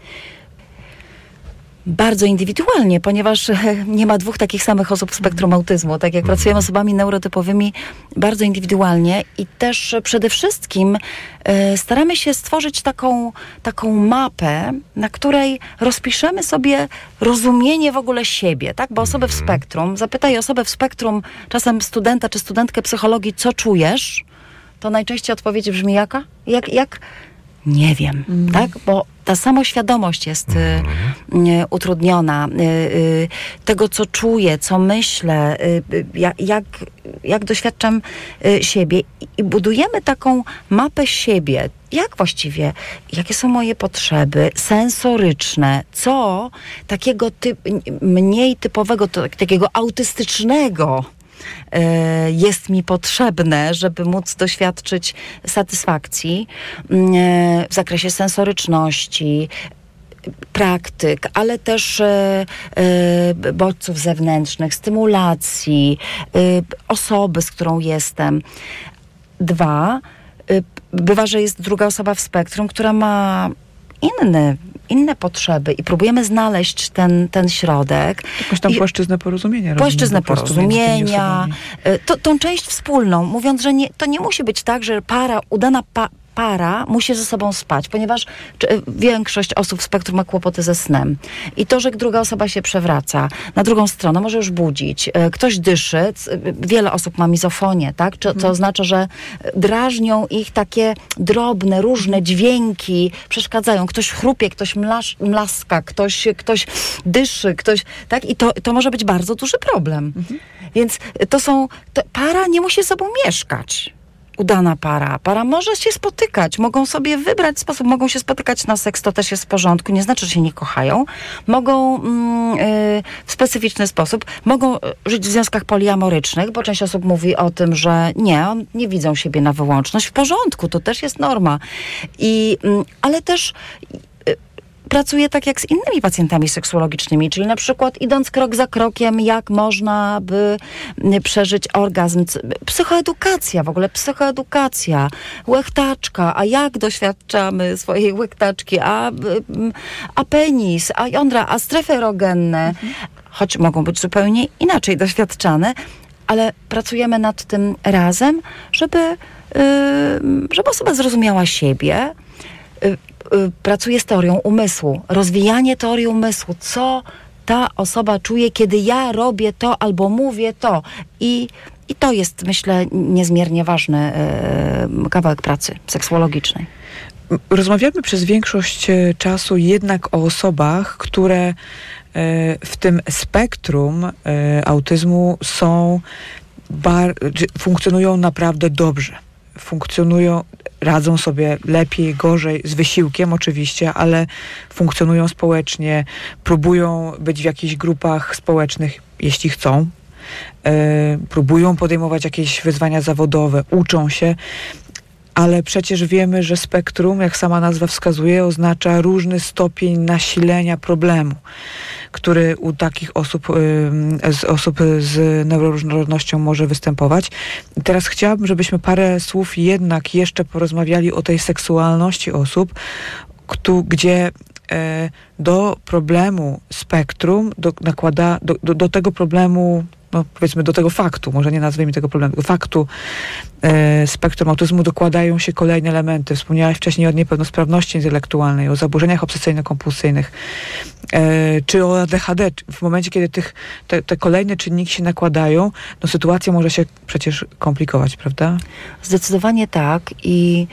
Bardzo indywidualnie, ponieważ nie ma dwóch takich samych osób w spektrum autyzmu. Tak jak Mhm. pracujemy z osobami neurotypowymi, bardzo indywidualnie i też przede wszystkim y, staramy się stworzyć taką, taką mapę, na której rozpiszemy sobie rozumienie w ogóle siebie, tak? Bo osoby w spektrum, zapytaj osobę w spektrum, czasem studenta czy studentkę psychologii, co czujesz, to najczęściej odpowiedź brzmi jaka? Jak, jak nie wiem, mm. tak? Bo ta samoświadomość jest mm. y, utrudniona. Y, y, tego, co czuję, co myślę, y, y, jak, jak, jak doświadczam y, siebie. I budujemy taką mapę siebie. Jak właściwie, jakie są moje potrzeby sensoryczne, co takiego typ, mniej typowego, to, takiego autystycznego jest mi potrzebne, żeby móc doświadczyć satysfakcji w zakresie sensoryczności, praktyk, ale też bodźców zewnętrznych, stymulacji, osoby, z którą jestem. Dwa, bywa, że jest druga osoba w spektrum, która ma inny inne potrzeby i próbujemy znaleźć ten, ten środek. Jakąś tam I płaszczyznę porozumienia. Płaszczyznę porozumienia, to, tą część wspólną, mówiąc, że nie, to nie musi być tak, że para, udana pa, para musi ze sobą spać, ponieważ czy, większość osób w spektrum ma kłopoty ze snem. I to, że druga osoba się przewraca, na drugą stronę może już budzić. Ktoś dyszy, wiele osób ma mizofonię, tak? Co, co oznacza, że drażnią ich takie drobne, różne dźwięki, przeszkadzają. Ktoś chrupie, ktoś mlasz, mlaska, ktoś, ktoś dyszy, ktoś, tak? I to, to może być bardzo duży problem. Mhm. Więc to są, to para nie musi ze sobą mieszkać. Udana para. Para może się spotykać, mogą sobie wybrać sposób, mogą się spotykać na seks, to też jest w porządku, nie znaczy, że się nie kochają. Mogą mm, y, w specyficzny sposób, mogą żyć w związkach poliamorycznych, bo część osób mówi o tym, że nie, nie widzą siebie na wyłączność. W porządku, to też jest norma. I, y, ale też pracuję tak jak z innymi pacjentami seksuologicznymi, czyli na przykład idąc krok za krokiem, jak można by przeżyć orgazm. Psychoedukacja, w ogóle psychoedukacja, łechtaczka, a jak doświadczamy swojej łechtaczki, a, a penis, a jądra, a strefy erogenne, mhm. choć mogą być zupełnie inaczej doświadczane, ale pracujemy nad tym razem, żeby, yy, żeby osoba zrozumiała siebie, yy, pracuję z teorią umysłu. Rozwijanie teorii umysłu. Co ta osoba czuje, kiedy ja robię to albo mówię to. I, i to jest, myślę, niezmiernie ważny yy, kawałek pracy seksuologicznej. Rozmawiamy przez większość czasu jednak o osobach, które w tym spektrum autyzmu są, bar- funkcjonują naprawdę dobrze. Funkcjonują, radzą sobie lepiej, gorzej, z wysiłkiem oczywiście, ale funkcjonują społecznie, próbują być w jakichś grupach społecznych, jeśli chcą. Yy, próbują podejmować jakieś wyzwania zawodowe, uczą się, ale przecież wiemy, że spektrum, jak sama nazwa wskazuje, oznacza różny stopień nasilenia problemu, który u takich osób, z osób z neuroróżnorodnością może występować. I teraz chciałabym, żebyśmy parę słów jednak jeszcze porozmawiali o tej seksualności osób, kto, gdzie e, do problemu spektrum do, nakłada, do, do, do tego problemu, no powiedzmy do tego faktu, może nie nazwijmy tego problemu, do faktu e, spektrum autyzmu dokładają się kolejne elementy. Wspomniałaś wcześniej o niepełnosprawności intelektualnej, o zaburzeniach obsesyjno-kompulsyjnych, e, czy o A D H D. W momencie, kiedy tych, te, te kolejne czynniki się nakładają, no sytuacja może się przecież komplikować, prawda? Zdecydowanie tak. I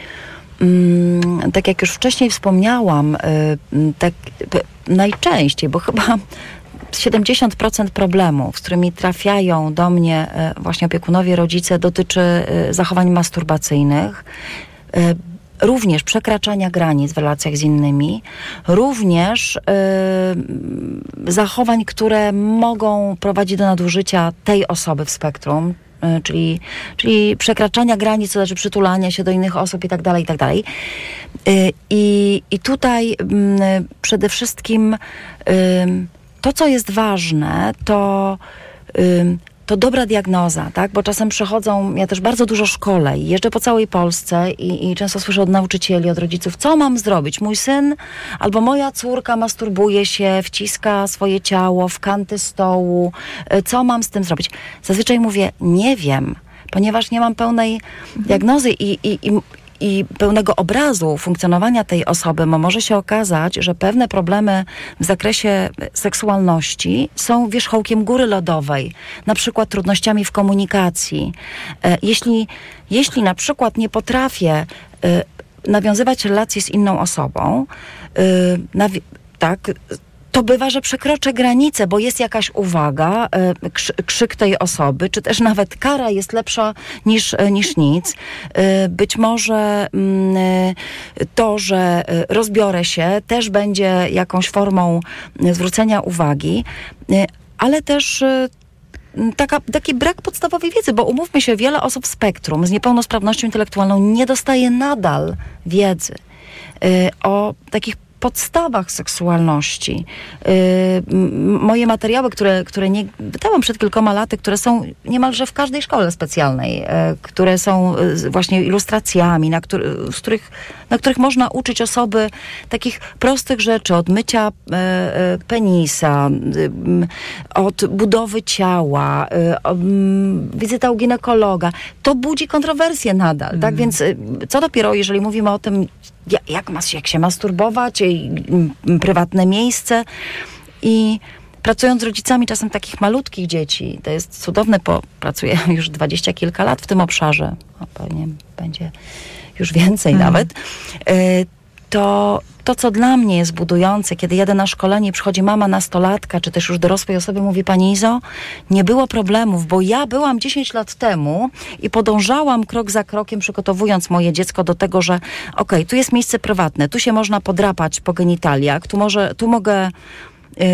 mm, tak jak już wcześniej wspomniałam, y, tak y, najczęściej, bo chyba siedemdziesiąt procent problemów, z którymi trafiają do mnie właśnie opiekunowie, rodzice, dotyczy zachowań masturbacyjnych, również przekraczania granic w relacjach z innymi, również zachowań, które mogą prowadzić do nadużycia tej osoby w spektrum, czyli, czyli przekraczania granic, to znaczy przytulania się do innych osób i tak dalej, i tak dalej. I, i tutaj przede wszystkim to, co jest ważne, to, ym, to dobra diagnoza, tak? Bo czasem przychodzą, ja też bardzo dużo szkolę i jeżdżę po całej Polsce i, i często słyszę od nauczycieli, od rodziców, co mam zrobić? Mój syn albo moja córka masturbuje się, wciska swoje ciało w kanty stołu. Co mam z tym zrobić? Zazwyczaj mówię, nie wiem, ponieważ nie mam pełnej mhm. diagnozy i, i, i i pełnego obrazu funkcjonowania tej osoby, bo może się okazać, że pewne problemy w zakresie seksualności są wierzchołkiem góry lodowej, na przykład trudnościami w komunikacji. Jeśli, jeśli na przykład nie potrafię nawiązywać relacje z inną osobą, yy, nawi- tak, to bywa, że przekroczę granicę, bo jest jakaś uwaga, y, krzy, krzyk tej osoby, czy też nawet kara jest lepsza niż, y, niż nic. Y, być może y, to, że y, rozbiorę się, też będzie jakąś formą y, zwrócenia uwagi, y, ale też y, Taka, taki brak podstawowej wiedzy, bo umówmy się, wiele osób w spektrum z niepełnosprawnością intelektualną nie dostaje nadal wiedzy y, o takich podstawach seksualności. Yy, moje materiały, które, które nie, wydałam przed kilkoma laty, które są niemalże w każdej szkole specjalnej, yy, które są yy, właśnie ilustracjami, na, który, z których, na których można uczyć osoby takich prostych rzeczy, od mycia yy, penisa, yy, od budowy ciała, yy, wizyta u ginekologa. To budzi kontrowersje nadal, mm. tak? Więc yy, co dopiero, jeżeli mówimy o tym, jak, ma, jak się masturbować, i, m, prywatne miejsce. I pracując z rodzicami czasem takich malutkich dzieci, to jest cudowne, bo pracuję już dwadzieścia kilka lat w tym obszarze, a pewnie będzie już więcej mm. nawet, y, to to, co dla mnie jest budujące, kiedy jadę na szkolenie i przychodzi mama nastolatka, czy też już dorosłej osoby, mówi: pani Izo, nie było problemów, bo ja byłam dziesięć lat temu i podążałam krok za krokiem, przygotowując moje dziecko do tego, że okej, okay, tu jest miejsce prywatne, tu się można podrapać po genitaliach, tu, może, tu mogę Yy,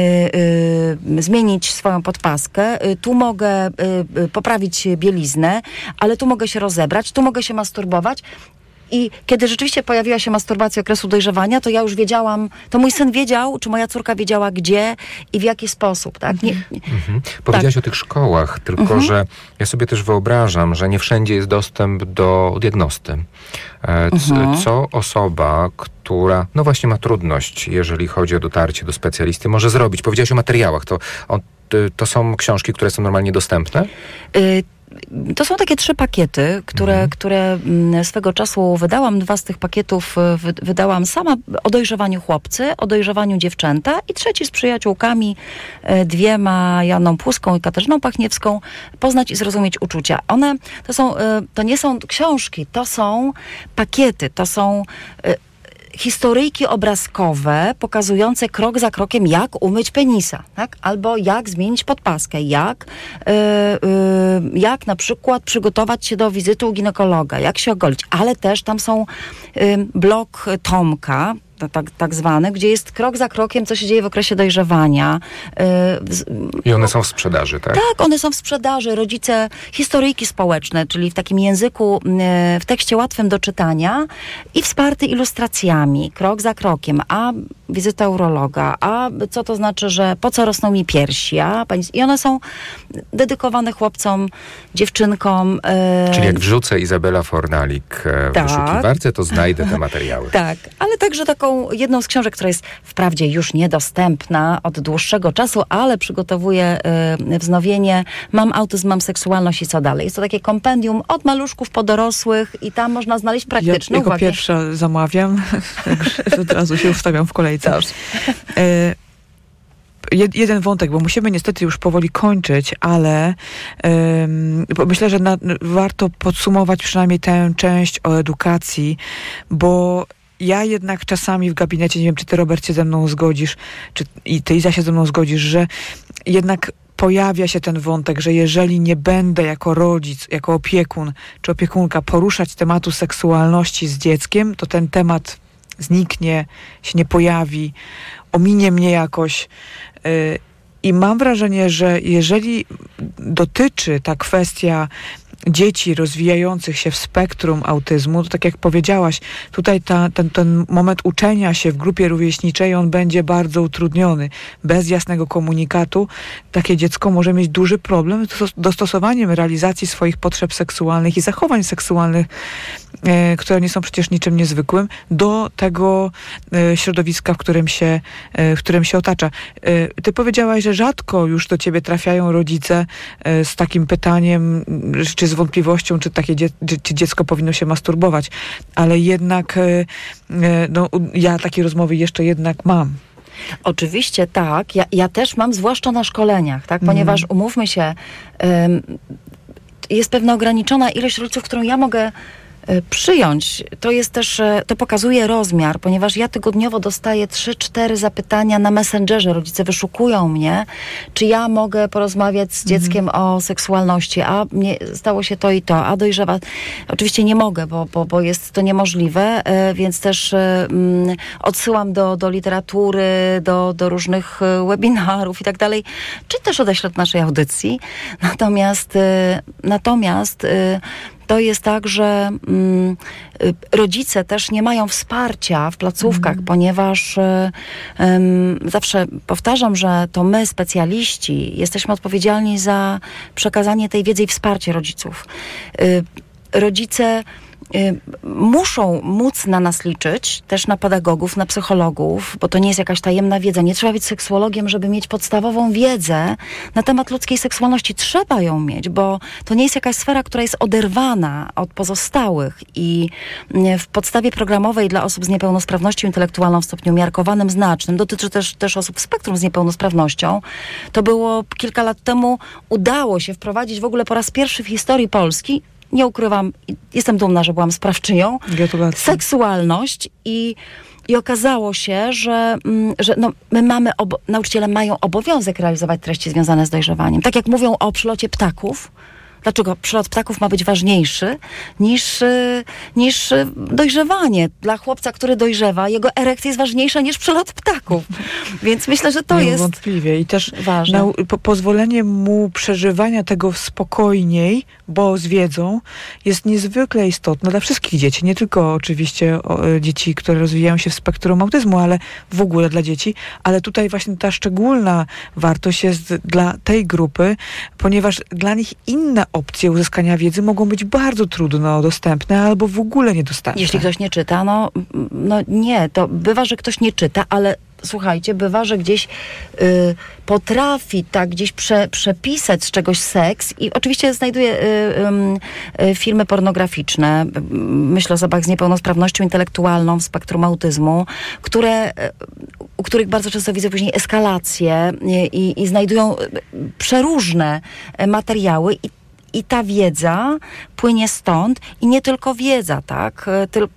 yy, zmienić swoją podpaskę, yy, tu mogę yy, poprawić bieliznę, ale tu mogę się rozebrać, tu mogę się masturbować. I kiedy rzeczywiście pojawiła się masturbacja okresu dojrzewania, to ja już wiedziałam, to mój syn wiedział, czy moja córka wiedziała gdzie i w jaki sposób, tak? Nie, nie. Mhm. Powiedziałaś tak o tych szkołach, tylko mhm. że ja sobie też wyobrażam, że nie wszędzie jest dostęp do diagnosty. E, c, mhm. Co osoba, która, no właśnie ma trudność, jeżeli chodzi o dotarcie do specjalisty, może zrobić? Powiedziałaś o materiałach, to, o, to są książki, które są normalnie dostępne? Y- To są takie trzy pakiety, które, mhm. które swego czasu wydałam. Dwa z tych pakietów wy, wydałam sama, o dojrzewaniu chłopcy, o dojrzewaniu dziewczęta i trzeci z przyjaciółkami, dwiema, Janą Płuską i Katarzyną Pachniewską, Poznać i zrozumieć uczucia. One, to są, to nie są książki, to są pakiety, to są historyjki obrazkowe pokazujące krok za krokiem, jak umyć penisa, tak? Albo jak zmienić podpaskę, jak, yy, yy, jak na przykład przygotować się do wizyty u ginekologa, jak się ogolić. Ale też tam są yy, blog Tomka, tak, tak zwane, gdzie jest krok za krokiem, co się dzieje w okresie dojrzewania. I one są w sprzedaży, tak? Tak, one są w sprzedaży. Rodzice, historyjki społeczne, czyli w takim języku, w tekście łatwym do czytania i wsparty ilustracjami, krok za krokiem. A wizyta urologa, a co to znaczy, że po co rosną mi piersi, a i one są dedykowane chłopcom, dziewczynkom. Czyli jak wrzucę Izabela Fornalik w tak. wyszukiwarce, to znajdę te materiały. Tak, ale także taką jedną z książek, która jest wprawdzie już niedostępna od dłuższego czasu, ale przygotowuję y, wznowienie Mam autyzm, mam seksualność i co dalej. Jest to takie kompendium od maluszków po dorosłych i tam można znaleźć praktyczne ja jako uwagi. pierwsza zamawiam, także od razu się ustawiam w kolejce. Y, jeden wątek, bo musimy niestety już powoli kończyć, ale ym, myślę, że na, warto podsumować przynajmniej tę część o edukacji, bo ja jednak czasami w gabinecie, nie wiem, czy ty, Robert, się ze mną zgodzisz, czy i ty, Iza, się ze mną zgodzisz, że jednak pojawia się ten wątek, że jeżeli nie będę jako rodzic, jako opiekun czy opiekunka poruszać tematu seksualności z dzieckiem, to ten temat zniknie, się nie pojawi, ominie mnie jakoś. Yy, I mam wrażenie, że jeżeli dotyczy ta kwestia dzieci rozwijających się w spektrum autyzmu, to tak jak powiedziałaś, tutaj ta, ten, ten moment uczenia się w grupie rówieśniczej, on będzie bardzo utrudniony. Bez jasnego komunikatu takie dziecko może mieć duży problem z dostosowaniem realizacji swoich potrzeb seksualnych i zachowań seksualnych, e, które nie są przecież niczym niezwykłym, do tego e, środowiska, w którym się, e, w którym się otacza. E, ty powiedziałaś, że rzadko już do ciebie trafiają rodzice e, z takim pytaniem, czy z wątpliwością, czy takie dzie- czy, czy dziecko powinno się masturbować, ale jednak e, no, ja takie rozmowy jeszcze jednak mam. Oczywiście tak. Ja, ja też mam, zwłaszcza na szkoleniach, tak? Ponieważ mm. umówmy się, ym, jest pewna ograniczona ilość rodziców, którą ja mogę przyjąć. To jest też, to pokazuje rozmiar, ponieważ ja tygodniowo dostaję trzy cztery zapytania na Messengerze. Rodzice wyszukują mnie, czy ja mogę porozmawiać z dzieckiem mhm. o seksualności, a mnie stało się to i to, a dojrzewa. Oczywiście nie mogę, bo, bo, bo jest to niemożliwe, więc też um, odsyłam do, do literatury, do, do różnych webinarów i tak dalej, czy też odeślę do naszej audycji. Natomiast natomiast to jest tak, że mm, rodzice też nie mają wsparcia w placówkach, mm. ponieważ um, zawsze powtarzam, że to my, specjaliści, jesteśmy odpowiedzialni za przekazanie tej wiedzy i wsparcie rodziców. Y, rodzice muszą móc na nas liczyć, też na pedagogów, na psychologów, bo to nie jest jakaś tajemna wiedza. Nie trzeba być seksuologiem, żeby mieć podstawową wiedzę na temat ludzkiej seksualności. Trzeba ją mieć, bo to nie jest jakaś sfera, która jest oderwana od pozostałych i w podstawie programowej dla osób z niepełnosprawnością intelektualną w stopniu umiarkowanym, znacznym, dotyczy też, też osób w spektrum z niepełnosprawnością. To było kilka lat temu, udało się wprowadzić w ogóle po raz pierwszy w historii Polski, nie ukrywam, jestem dumna, że byłam sprawczynią, Gratulacje. seksualność i, i okazało się, że, że no, my mamy, obo- nauczyciele mają obowiązek realizować treści związane z dojrzewaniem. Tak jak mówią o przylocie ptaków. Dlaczego przylot ptaków ma być ważniejszy niż, niż dojrzewanie? Dla chłopca, który dojrzewa, jego erekcja jest ważniejsza niż przylot ptaków. Więc myślę, że to jest wątpliwie. I też ważne. Na, po, pozwolenie mu przeżywania tego spokojniej, bo z wiedzą, jest niezwykle istotne dla wszystkich dzieci. Nie tylko oczywiście o, dzieci, które rozwijają się w spektrum autyzmu, ale w ogóle dla dzieci. Ale tutaj właśnie ta szczególna wartość jest dla tej grupy, ponieważ dla nich inne opcje uzyskania wiedzy mogą być bardzo trudno dostępne albo w ogóle niedostępne. Jeśli ktoś nie czyta, no, no nie, to bywa, że ktoś nie czyta, ale słuchajcie, bywa, że gdzieś y, potrafi tak gdzieś prze, przepisać z czegoś seks i oczywiście znajduje y, y, y, filmy pornograficzne, myślę o osobach z niepełnosprawnością intelektualną w spektrum autyzmu, które, y, u których bardzo często widzę później eskalacje i, i znajdują przeróżne materiały i I ta wiedza płynie stąd i nie tylko wiedza, tak? Tyl-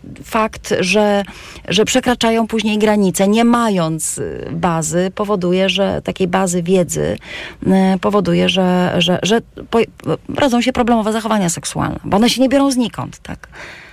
fakt, że, że przekraczają później granice, nie mając bazy, powoduje, że takiej bazy wiedzy powoduje, że, że, że po, rodzą się problemowe zachowania seksualne, bo one się nie biorą znikąd, tak?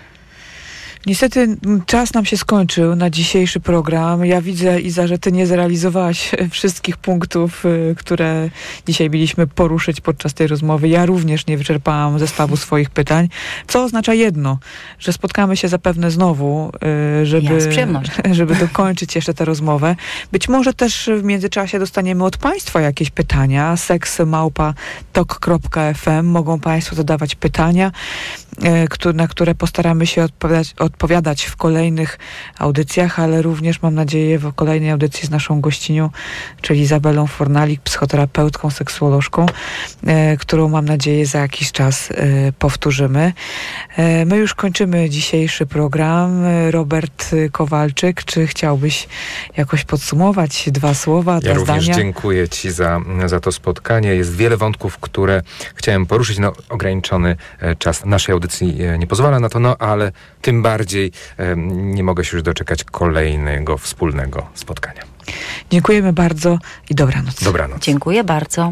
Niestety czas nam się skończył na dzisiejszy program. Ja widzę, Iza, że ty nie zrealizowałaś wszystkich punktów, które dzisiaj mieliśmy poruszyć podczas tej rozmowy. Ja również nie wyczerpałam zestawu swoich pytań, co oznacza jedno, że spotkamy się zapewne znowu, żeby, ja z przyjemnością. żeby dokończyć jeszcze tę rozmowę. Być może też w międzyczasie dostaniemy od państwa jakieś pytania. seks małpa tok kropka f m. Mogą państwo zadawać pytania, na które postaramy się odpowiadać, odpowiadać w kolejnych audycjach, ale również mam nadzieję w kolejnej audycji z naszą gościnią, czyli Izabelą Fornalik, psychoterapeutką, seksuolożką, e, którą mam nadzieję za jakiś czas e, powtórzymy. E, my już kończymy dzisiejszy program. Robert Kowalczyk, czy chciałbyś jakoś podsumować dwa słowa, dwa ja zdania? Ja również dziękuję Ci za, za to spotkanie. Jest wiele wątków, które chciałem poruszyć. No, ograniczony czas naszej audycji nie pozwala na to, no ale tym bardziej e, nie mogę się już doczekać kolejnego wspólnego spotkania. Dziękujemy bardzo i dobranoc. Dobranoc. Dziękuję bardzo.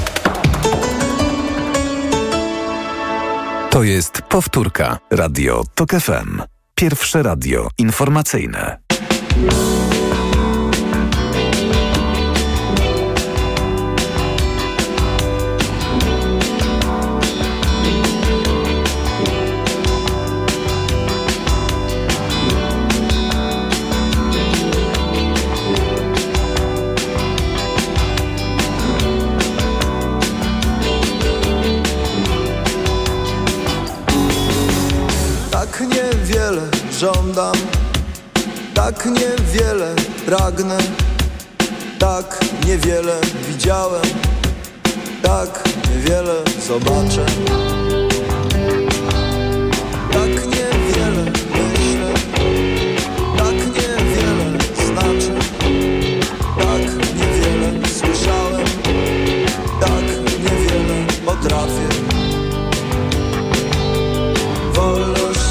To jest powtórka. Radio Tok F M. Pierwsze radio informacyjne. Żądam, tak niewiele pragnę, tak niewiele widziałem, tak niewiele zobaczę, tak niewiele myślę, tak niewiele znaczy, tak niewiele słyszałem, tak niewiele potrafię. Wolność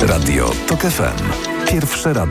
Radio TOK F M. Pierwsze radio